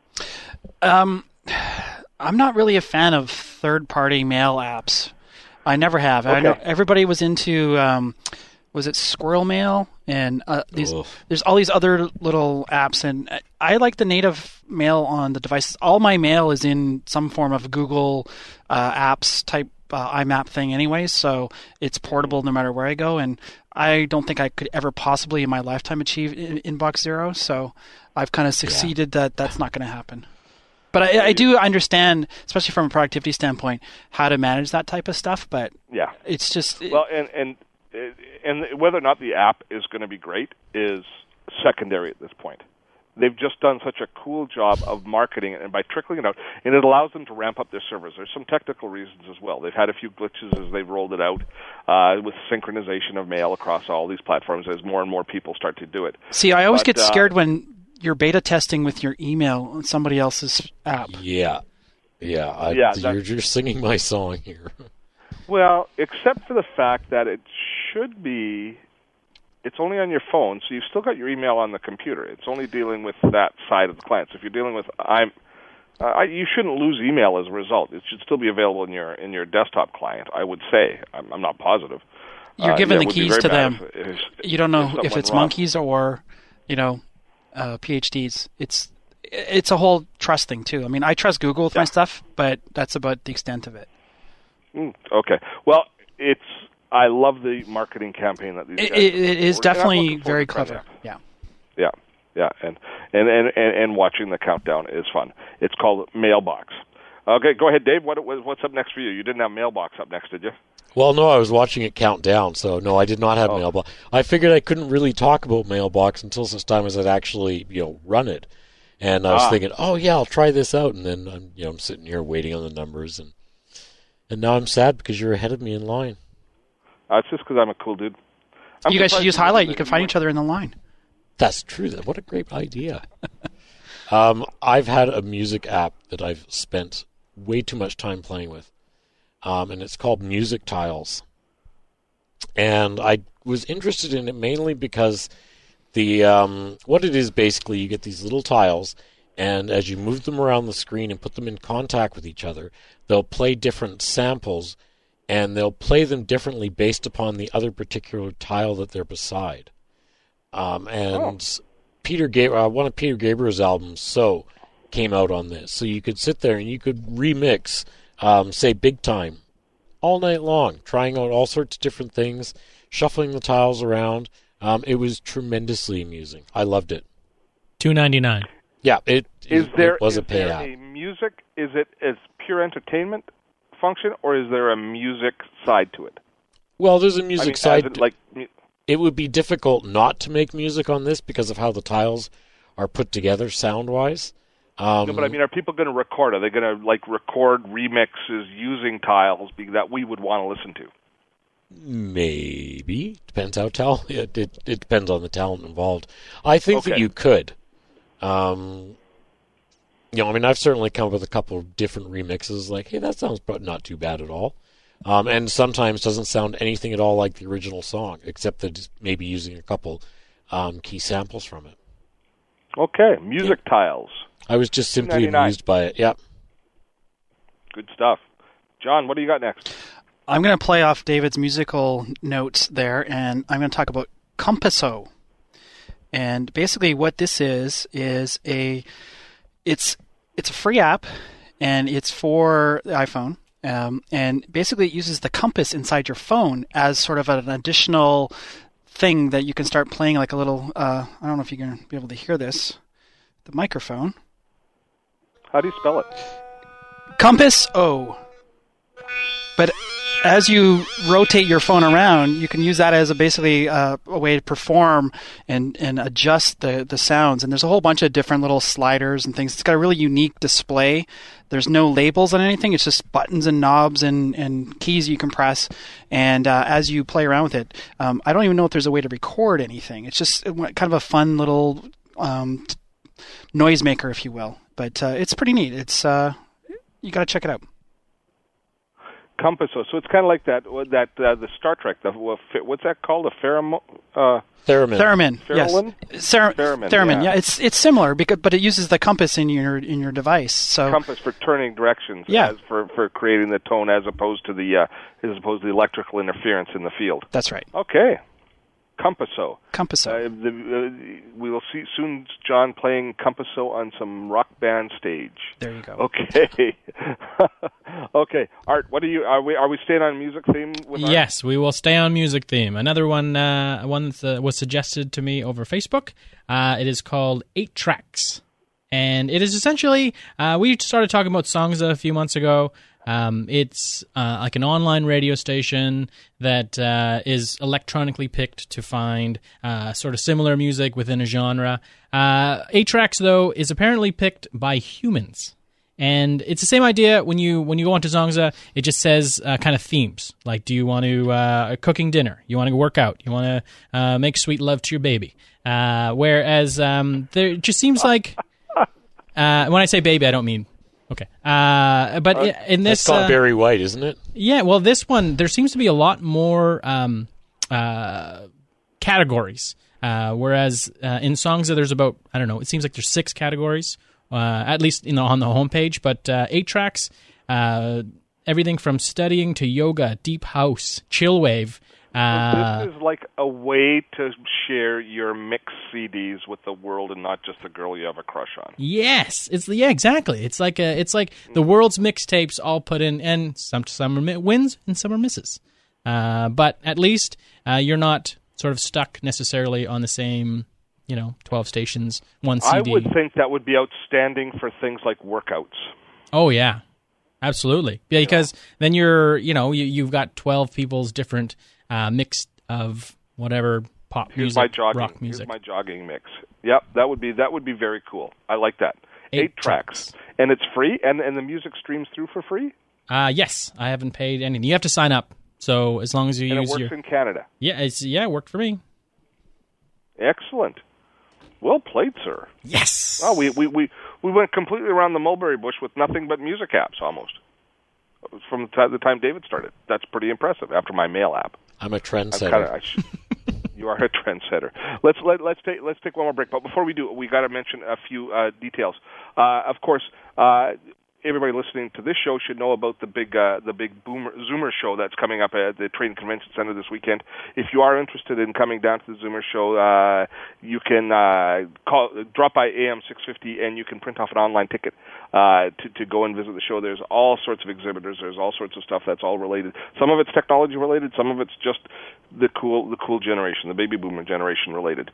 Speaker 5: I'm not really a fan of third-party mail apps. I never have. Okay. I know everybody was into, was it Squirrel Mail? And there's all these other little apps, and I like the native mail on the devices. All my mail is in some form of Google Apps type IMAP thing anyways, so it's portable no matter where I go, and I don't think I could ever possibly in my lifetime achieve inbox zero, so I've kind of succeeded that that's not going to happen. But I do understand, especially from a productivity standpoint, how to manage that type of stuff. But
Speaker 2: yeah,
Speaker 5: it's just
Speaker 2: and whether or not the app is going to be great is secondary at this point. They've just done such a cool job of marketing it, and by trickling it out, and it allows them to ramp up their servers. There's some technical reasons as well. They've had a few glitches as they've rolled it out with synchronization of mail across all these platforms as more and more people start to do it.
Speaker 5: See, I always get scared when you're beta testing with your email on somebody else's app.
Speaker 4: You're singing my song here.
Speaker 2: Well, except for the fact that it should be, it's only on your phone, so you've still got your email on the computer. It's only dealing with that side of the client. So if you're dealing with, you shouldn't lose email as a result. It should still be available in your desktop client, I would say. I'm not positive.
Speaker 5: You're giving the keys to them. You don't know if it's monkeys or, PhDs. It's a whole trust thing too. I mean, I trust Google with my stuff, but that's about the extent of it.
Speaker 2: Okay. Well, I love the marketing campaign that these guys
Speaker 5: it is definitely very clever. Yeah, and watching the countdown is fun. It's called Mailbox.
Speaker 2: Okay, go ahead, Dave. What's up next for you? You didn't have Mailbox up next, did you?
Speaker 4: Well, no, I was watching it count down, so no, I did not have Mailbox. I figured I couldn't really talk about Mailbox until such time as I'd actually, run it. And I was thinking, oh yeah, I'll try this out, and then I'm sitting here waiting on the numbers, and now I'm sad because you're ahead of me in line.
Speaker 2: It's just because I'm a cool dude.
Speaker 5: You guys should use Highlight. You can find each other in the line.
Speaker 4: That's true. What a great idea. I've had a music app that I've spent way too much time playing with, and it's called Music Tiles. And I was interested in it mainly because what it is basically, you get these little tiles, and as you move them around the screen and put them in contact with each other, they'll play different samples, and they'll play them differently based upon the other particular tile that they're beside. Peter Gabriel, one of Peter Gabriel's albums, So, came out on this. So you could sit there and you could remix, say, Big Time, all night long, trying out all sorts of different things, shuffling the tiles around. It was tremendously amusing. I loved it.
Speaker 3: $2.99.
Speaker 4: Yeah, it was a
Speaker 2: Is
Speaker 4: pay
Speaker 2: there
Speaker 4: app.
Speaker 2: a music? Is it as pure entertainment function, or is there a music side to it?
Speaker 4: Well, there's a music side.
Speaker 2: It
Speaker 4: would be difficult not to make music on this because of how the tiles are put together sound-wise.
Speaker 2: No, but I mean, are people going to record? Are they going to record remixes using tiles that we would want to listen to?
Speaker 4: Maybe. Depends how it depends on the talent involved. I think that you could. I've certainly come up with a couple of different remixes. Like, hey, that sounds not too bad at all. And sometimes doesn't sound anything at all like the original song, except that it's maybe using a couple key samples from it.
Speaker 2: Okay, Music Tiles.
Speaker 4: I was just simply amused by it. Yep.
Speaker 2: Good stuff. John, what do you got next?
Speaker 5: I'm going to play off David's musical notes there, and I'm going to talk about Compasso. And basically what this is it's a free app, and it's for the iPhone. And basically it uses the compass inside your phone as sort of an additional thing that you can start playing like a little, I don't know if you're going to be able to hear this, the microphone.
Speaker 2: How do you spell it?
Speaker 5: Compasso. But as you rotate your phone around, you can use that as basically a way to perform and adjust the sounds. And there's a whole bunch of different little sliders and things. It's got a really unique display. There's no labels on anything. It's just buttons and knobs and keys you can press. And as you play around with it, I don't even know if there's a way to record anything. It's just kind of a fun little noisemaker, if you will. But it's pretty neat. It's you got to check it out.
Speaker 2: Compasso. So it's kind of like the Star Trek. What's that called? A Theremin.
Speaker 5: Theremin. Yes.
Speaker 2: Theremin.
Speaker 5: Theremin. Yeah, it's similar but it uses the compass in your device. So
Speaker 2: compass for turning directions.
Speaker 5: Yeah.
Speaker 2: As for creating the tone, as opposed to the electrical interference in the field.
Speaker 5: That's right.
Speaker 2: Okay. Compasso. We will see soon John playing Compasso on some rock band stage.
Speaker 5: There you go.
Speaker 2: Okay. Okay. Art, are we staying on music theme with Art?
Speaker 3: Yes, we will stay on music theme. Another one that was suggested to me over Facebook. It is called 8 Tracks. And it is essentially, we started talking about songs a few months ago. It's like an online radio station that is electronically picked to find sort of similar music within a genre. 8 Tracks, though, is apparently picked by humans. And it's the same idea when you go onto Zongza. It just says kind of themes. Like, do you want to cooking dinner? You want to work out? You want to make sweet love to your baby? Whereas there just seems like... when I say baby, I don't mean... Okay. But in this...
Speaker 4: That's called Barry White, isn't it?
Speaker 3: Yeah, well, this one, there seems to be a lot more categories. Whereas in Songza, there's about, I don't know, it seems like there's 6 categories, at least on the homepage. But 8 Tracks, everything from studying to yoga, deep house, chill wave.
Speaker 2: This is like a way to share your mixed CDs with the world and not just the girl you have a crush on.
Speaker 3: Yes, exactly. It's like the world's mixtapes all put in, and some are wins and some are misses. But at least you're not sort of stuck necessarily on the same, 12 stations, one CD.
Speaker 2: I would think that would be outstanding for things like workouts.
Speaker 3: Oh yeah. Absolutely. Yeah, because then you've got 12 people's different mix of whatever pop
Speaker 2: Here's
Speaker 3: music,
Speaker 2: my jogging.
Speaker 3: rock music.
Speaker 2: Here's my jogging mix. Yep, that would be very cool. I like that. 8 tracks. And it's free, and the music streams through for free?
Speaker 3: Yes, I haven't paid anything. You have to sign up. So as long as you use
Speaker 2: it works in Canada.
Speaker 3: Yeah, it worked for me.
Speaker 2: Excellent. Well played, sir.
Speaker 3: Yes.
Speaker 2: Oh, we went completely around the mulberry bush with nothing but music apps almost. From the time David started. That's pretty impressive after my mail app.
Speaker 4: I'm a trendsetter.
Speaker 2: You are a trendsetter. Let's take one more break. But before we do, we got to mention a few details. Of course, everybody listening to this show should know about the big Zoomer show that's coming up at the Trade and Convention Center this weekend. If you are interested in coming down to the Zoomer show, you can drop by AM 650 and you can print off an online ticket to go and visit the show. There's all sorts of exhibitors. There's all sorts of stuff that's all related. Some of it's technology related. Some of it's just the cool generation, the baby boomer generation related.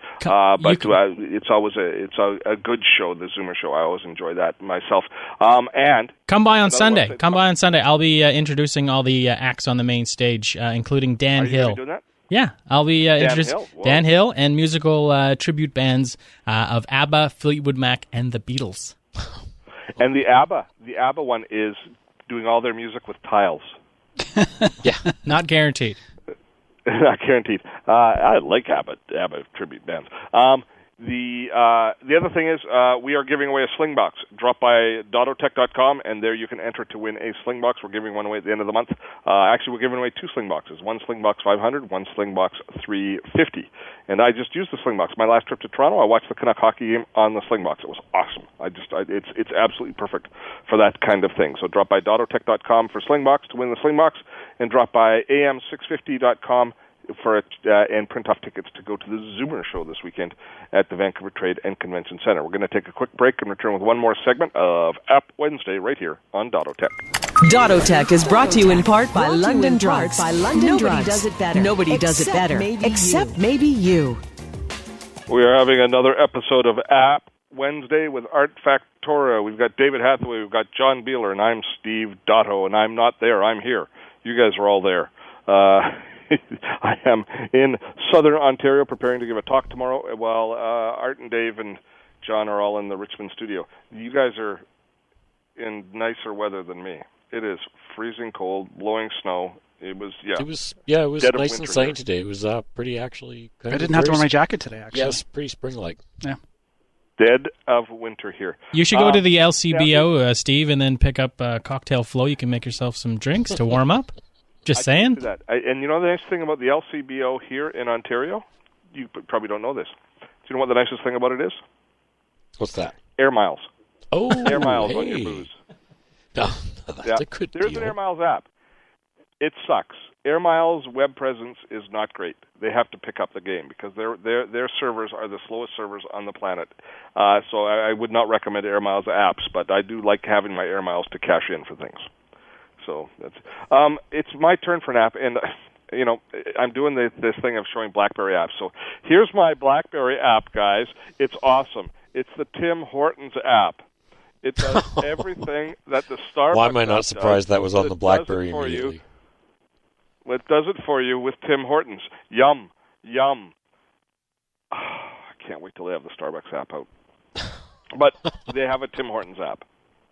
Speaker 2: It's always a good show, the Zoomer show. I always enjoy that myself. And
Speaker 3: come by on Sunday. Come by on Sunday. I'll be introducing all the acts on the main stage, including Dan Hill.
Speaker 2: Are you doing that?
Speaker 3: Yeah, I'll be introducing Dan Hill and musical tribute bands of ABBA, Fleetwood Mac, and the Beatles.
Speaker 2: And the ABBA one is doing all their music with tiles.
Speaker 3: Yeah, not guaranteed.
Speaker 2: Not guaranteed. I like ABBA tribute bands. The other thing is we are giving away a Slingbox. Drop by Dottotech.com, and there you can enter to win a Slingbox. We're giving one away at the end of the month. Actually, we're giving away 2 Slingboxes, one Slingbox 500, one Slingbox 350. And I just used the Slingbox. My last trip to Toronto, I watched the Canuck hockey game on the Slingbox. It was awesome. It's absolutely perfect for that kind of thing. So drop by Dottotech.com for Slingbox to win the Slingbox, and drop by AM650.com and print off tickets to go to the Zoomer show this weekend at the Vancouver Trade and Convention Center. We're going to take a quick break and return with one more segment of App Wednesday right here on Dottotech.
Speaker 1: Dottotech is brought to you in part by London Drugs.
Speaker 6: Nobody does it better.
Speaker 1: Nobody does it better. Except maybe you.
Speaker 2: We are having another episode of App Wednesday with Art Factora. We've got David Hathaway, we've got John Beeler, and I'm Steve Dotto, and I'm not there. I'm here. You guys are all there. I am in southern Ontario preparing to give a talk tomorrow while Art and Dave and John are all in the Richmond studio. You guys are in nicer weather than me. It is freezing cold, blowing snow. It was nice and
Speaker 4: sunny today. It was pretty actually.
Speaker 5: I didn't have to wear my jacket today, actually.
Speaker 4: Yes, pretty spring-like.
Speaker 5: Yeah.
Speaker 2: Dead of winter here.
Speaker 3: You should go to the LCBO, Steve, and then pick up Cocktail Flow. You can make yourself some drinks to warm up. Just saying.
Speaker 2: That. And you know the nice thing about the LCBO here in Ontario? You probably don't know this. Do you know what the nicest thing about it is?
Speaker 4: What's that?
Speaker 2: Air miles.
Speaker 4: Oh,
Speaker 2: Air miles on your booze.
Speaker 4: That's a good
Speaker 2: There's
Speaker 4: deal.
Speaker 2: an Air Miles app. It sucks. Air Miles' web presence is not great. They have to pick up the game because their servers are the slowest servers on the planet. So I would not recommend Air Miles apps, but I do like having my Air Miles to cash in for things. So that's it's my turn for an app, and I'm doing this thing of showing BlackBerry apps. So here's my BlackBerry app, guys. It's awesome. It's the Tim Hortons app. It does everything that the Starbucks.
Speaker 4: Why am I not surprised that was on the BlackBerry immediately?
Speaker 2: Well, it does it for you with Tim Hortons. Yum, yum. Oh, I can't wait till they have the Starbucks app out. But they have a Tim Hortons app.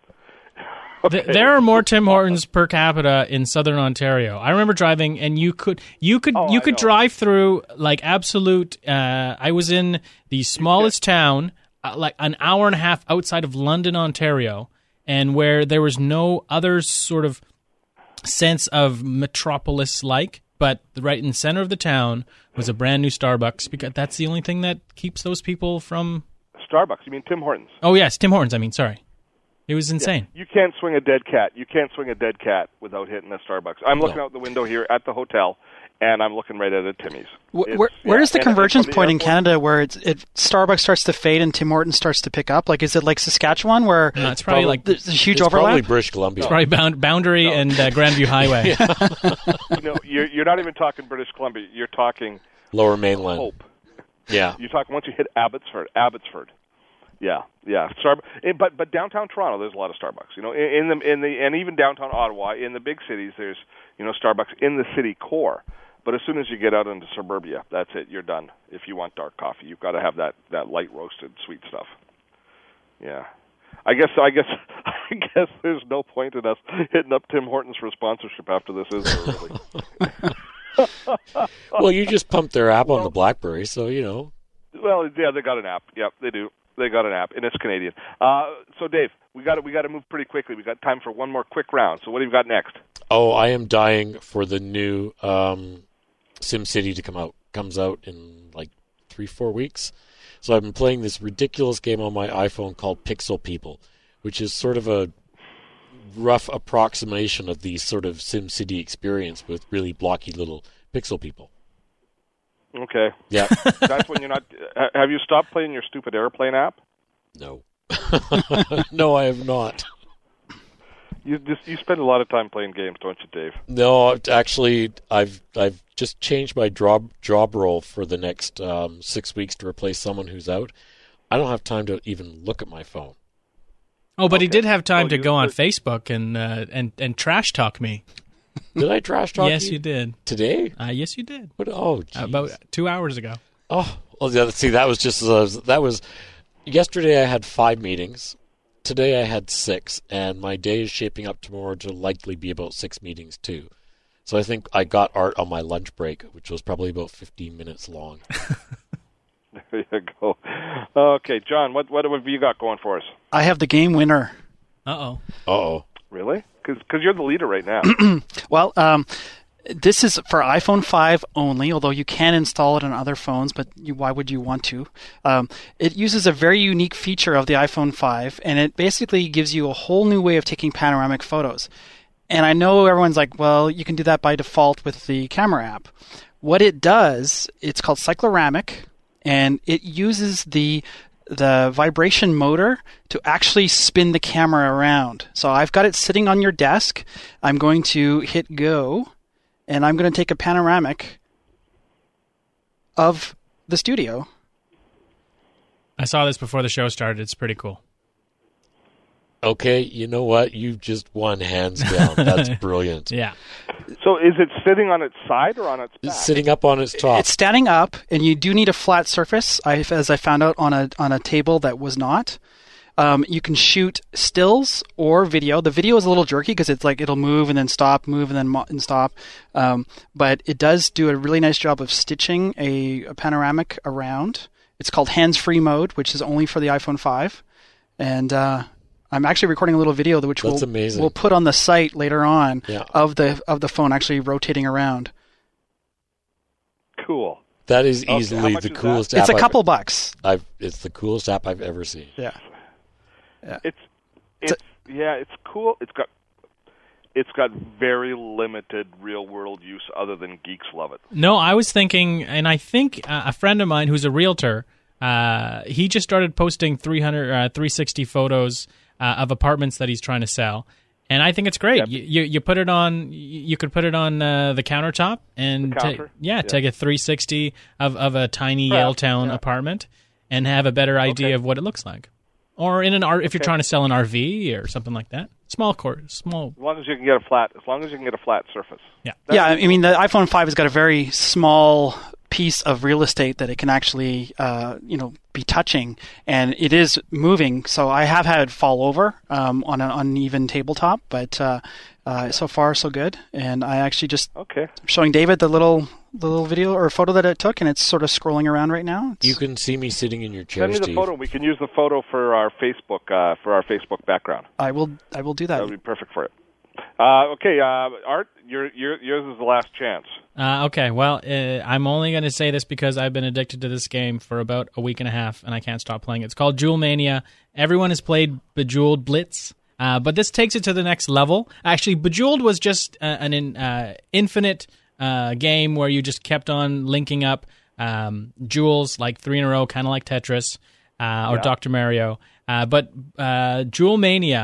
Speaker 2: Okay.
Speaker 3: There are more Tim Hortons per capita in southern Ontario. I remember driving, and you could drive through like absolute. I was in the smallest town, like an hour and a half outside of London, Ontario, and where there was no other sort of sense of metropolis-like, but right in the center of the town was a brand new Starbucks, because that's the only thing that keeps those people from.
Speaker 2: Starbucks? You mean Tim Hortons?
Speaker 3: Oh yes, Tim Hortons. I mean, sorry. It was insane.
Speaker 2: Yeah. You can't swing a dead cat. You can't swing a dead cat without hitting a Starbucks. I'm looking out the window here at the hotel, and I'm looking right at a Timmy's.
Speaker 5: Where is the convergence point in Canada where Starbucks starts to fade and Tim Hortons starts to pick up? Like, is it like Saskatchewan where
Speaker 3: it's probably like
Speaker 5: there's a huge overlap?
Speaker 4: Probably British Columbia.
Speaker 3: It's probably Boundary and Grandview Highway.
Speaker 2: No, you're not even talking British Columbia. You're talking
Speaker 4: Lower Mainland.
Speaker 2: Hope.
Speaker 4: Yeah.
Speaker 2: You're talking once you hit Abbotsford. Yeah. But downtown Toronto, there's a lot of Starbucks. And even downtown Ottawa, in the big cities, there's Starbucks in the city core. But as soon as you get out into suburbia, that's it. You're done. If you want dark coffee, you've got to have that light roasted sweet stuff. Yeah. I guess there's no point in us hitting up Tim Hortons for sponsorship after this, is there really?
Speaker 4: Well, you just pumped their app on the BlackBerry, so
Speaker 2: Well, yeah, they got an app. Yep, they do. They got an app, and it's Canadian. So, Dave, we got to move pretty quickly. We got time for one more quick round. So, what do you got next?
Speaker 4: Oh, I am dying for the new SimCity to come out. Comes out in like 3-4 weeks. So I've been playing this ridiculous game on my iPhone called Pixel People, which is sort of a rough approximation of the sort of SimCity experience with really blocky little pixel people.
Speaker 2: Okay.
Speaker 4: Yeah.
Speaker 2: That's when you're not... Have you stopped playing your stupid airplane app?
Speaker 4: No. No, I have not.
Speaker 2: You spend a lot of time playing games, don't you, Dave?
Speaker 4: No, actually, I've just changed my job role for the next 6 weeks to replace someone who's out. I don't have time to even look at my phone.
Speaker 3: Oh, but he did have time to go on Facebook and trash talk me.
Speaker 4: Did I trash talk
Speaker 3: Yes, you did.
Speaker 4: Today?
Speaker 3: Yes, you did.
Speaker 4: What? Oh, geez.
Speaker 3: About 2 hours ago.
Speaker 4: Oh, well, yeah, see, that was yesterday I had 5 meetings. Today I had 6, and my day is shaping up tomorrow to likely be about 6 meetings too. So I think I got Art on my lunch break, which was probably about 15 minutes long.
Speaker 2: There you go. Okay, John, what have you got going for us?
Speaker 5: I have the game winner.
Speaker 3: Uh-oh.
Speaker 2: Really? Because you're the leader right now.
Speaker 5: Well, this is for iPhone 5 only, although you can install it on other phones, but why would you want to? It uses a very unique feature of the iPhone 5, and it basically gives you a whole new way of taking panoramic photos. And I know everyone's like, well, you can do that by default with the camera app. What it does, it's called Cycloramic, and it uses the vibration motor to actually spin the camera around. So I've got it sitting on your desk. I'm going to hit go, and I'm going to take a panoramic of the studio.
Speaker 3: I saw this before the show started. It's pretty cool.
Speaker 4: Okay, you know what? You've just won hands down. That's brilliant.
Speaker 3: Yeah.
Speaker 2: So is it sitting on its side or on its back?
Speaker 4: It's sitting up on its top.
Speaker 5: It's standing up, and you do need a flat surface, as I found out on a table that was not. You can shoot stills or video. The video is a little jerky because it's like it'll move and then stop, move and then stop. But it does do a really nice job of stitching a panoramic around. It's called hands-free mode, which is only for the iPhone 5. And I'm actually recording a little video which we'll put on the site later on of the phone actually rotating around.
Speaker 2: Cool.
Speaker 4: That is easily the coolest app.
Speaker 5: It's a couple bucks.
Speaker 4: It's the coolest app I've ever seen.
Speaker 5: Yeah.
Speaker 2: It's cool. It's got very limited real world use other than geeks love it.
Speaker 3: No, I was thinking, and I think a friend of mine who's a realtor, he just started posting 360 photos of apartments that he's trying to sell, and I think it's great. Yep. You put it on. You could put it on the countertop and take a 360 of a tiny Yaletown apartment and have a better idea of what it looks like. Or in if you're trying to sell an RV or something like that, small. As
Speaker 2: long as you can get a flat surface.
Speaker 3: Yeah.
Speaker 5: I mean, the iPhone 5 has got a very small piece of real estate that it can actually, be touching, and it is moving. So I have had it fall over on an uneven tabletop, but so far so good. And I actually just showing David the little video or photo that it took, and it's sort of scrolling around right now.
Speaker 4: You can see me sitting in your chair.
Speaker 2: Send me the
Speaker 4: Steve.
Speaker 2: photo. We can use the photo for our Facebook background.
Speaker 5: I will do that.
Speaker 2: That would be perfect for it. Art, yours is the last chance.
Speaker 3: Okay, well, I'm only going to say this because I've been addicted to this game for about a week and a half, and I can't stop playing it. It's called Jewel Mania. Everyone has played Bejeweled Blitz, but this takes it to the next level. Actually, Bejeweled was just an infinite game where you just kept on linking up jewels like 3 in a row, kind of like Tetris or Dr. Mario. But Jewel Mania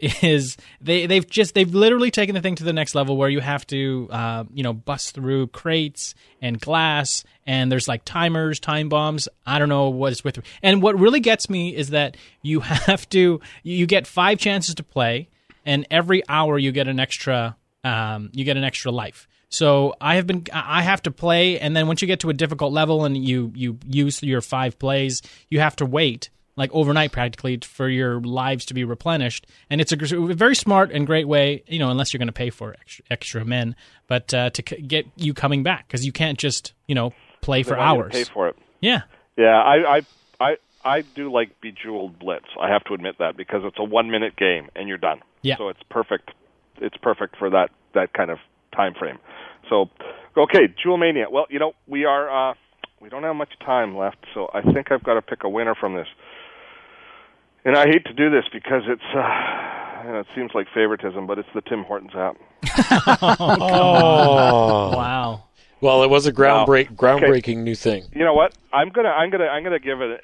Speaker 3: is they've literally taken the thing to the next level where you have to bust through crates and glass, and there's like timers, time bombs. I don't know what it's with. And what really gets me is that you get 5 chances to play, and every hour you get an extra life. So I have to play, and then once you get to a difficult level and you use your 5 plays, you have to wait like overnight practically for your lives to be replenished. And it's a very smart and great way, unless you're going to pay for extra men, but to get you coming back, because you can't just play for hours.
Speaker 2: Pay for it.
Speaker 3: Yeah.
Speaker 2: Yeah, I do like Bejeweled Blitz. I have to admit that, because it's a 1-minute game and you're done.
Speaker 3: Yeah.
Speaker 2: So it's perfect. It's perfect for that kind of time frame. So, okay, Jewel Mania. Well, we don't have much time left, so I think I've got to pick a winner from this. And I hate to do this because it seems like favoritism, but it's the Tim Hortons app.
Speaker 3: Wow.
Speaker 4: Well, it was a groundbreaking new thing.
Speaker 2: You know what? I'm gonna give it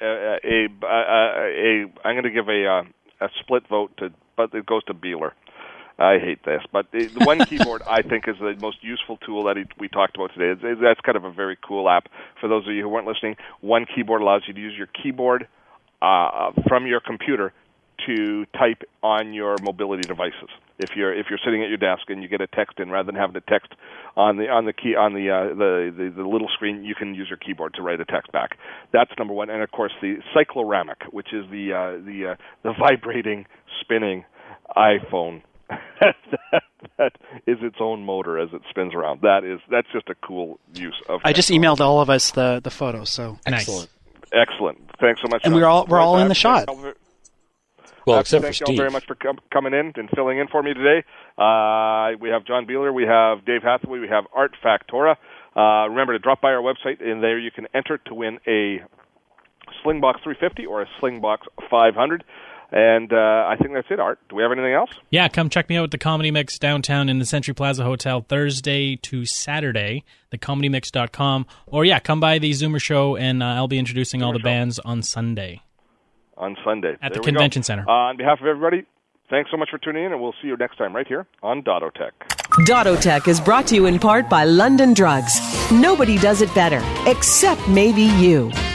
Speaker 2: a split vote but it goes to Beeler. I hate this, but the One Keyboard I think is the most useful tool that we talked about today. That's kind of a very cool app. For those of you who weren't listening, One Keyboard allows you to use your keyboard from your computer to type on your mobility devices. If you're sitting at your desk and you get a text in, rather than having to text on the little screen, you can use your keyboard to write a text back. That's number one. And of course the Cycloramic, which is the vibrating, spinning iPhone that is its own motor as it spins around. That's just a cool use of.
Speaker 5: I just emailed all of us the photos. So
Speaker 2: excellent. Thanks so much.
Speaker 5: And we're all in the shot.
Speaker 4: Well, except for
Speaker 2: Steve. Thank you all very much for coming in and filling in for me today. We have John Beeler, we have Dave Hathaway, we have Art Factora. Remember to drop by our website, and there you can enter to win a Slingbox 350 or a Slingbox 500. And I think that's it, Art. Do we have anything else?
Speaker 3: Yeah, come check me out at the Comedy Mix downtown in the Century Plaza Hotel Thursday to Saturday, thecomedymix.com. Or, come by the Zoomer show, and I'll be introducing all the bands on Sunday. At the Convention Center.
Speaker 2: On behalf of everybody, thanks so much for tuning in, and we'll see you next time right here on Dottotech.
Speaker 1: Dottotech is brought to you in part by London Drugs. Nobody does it better, except maybe you.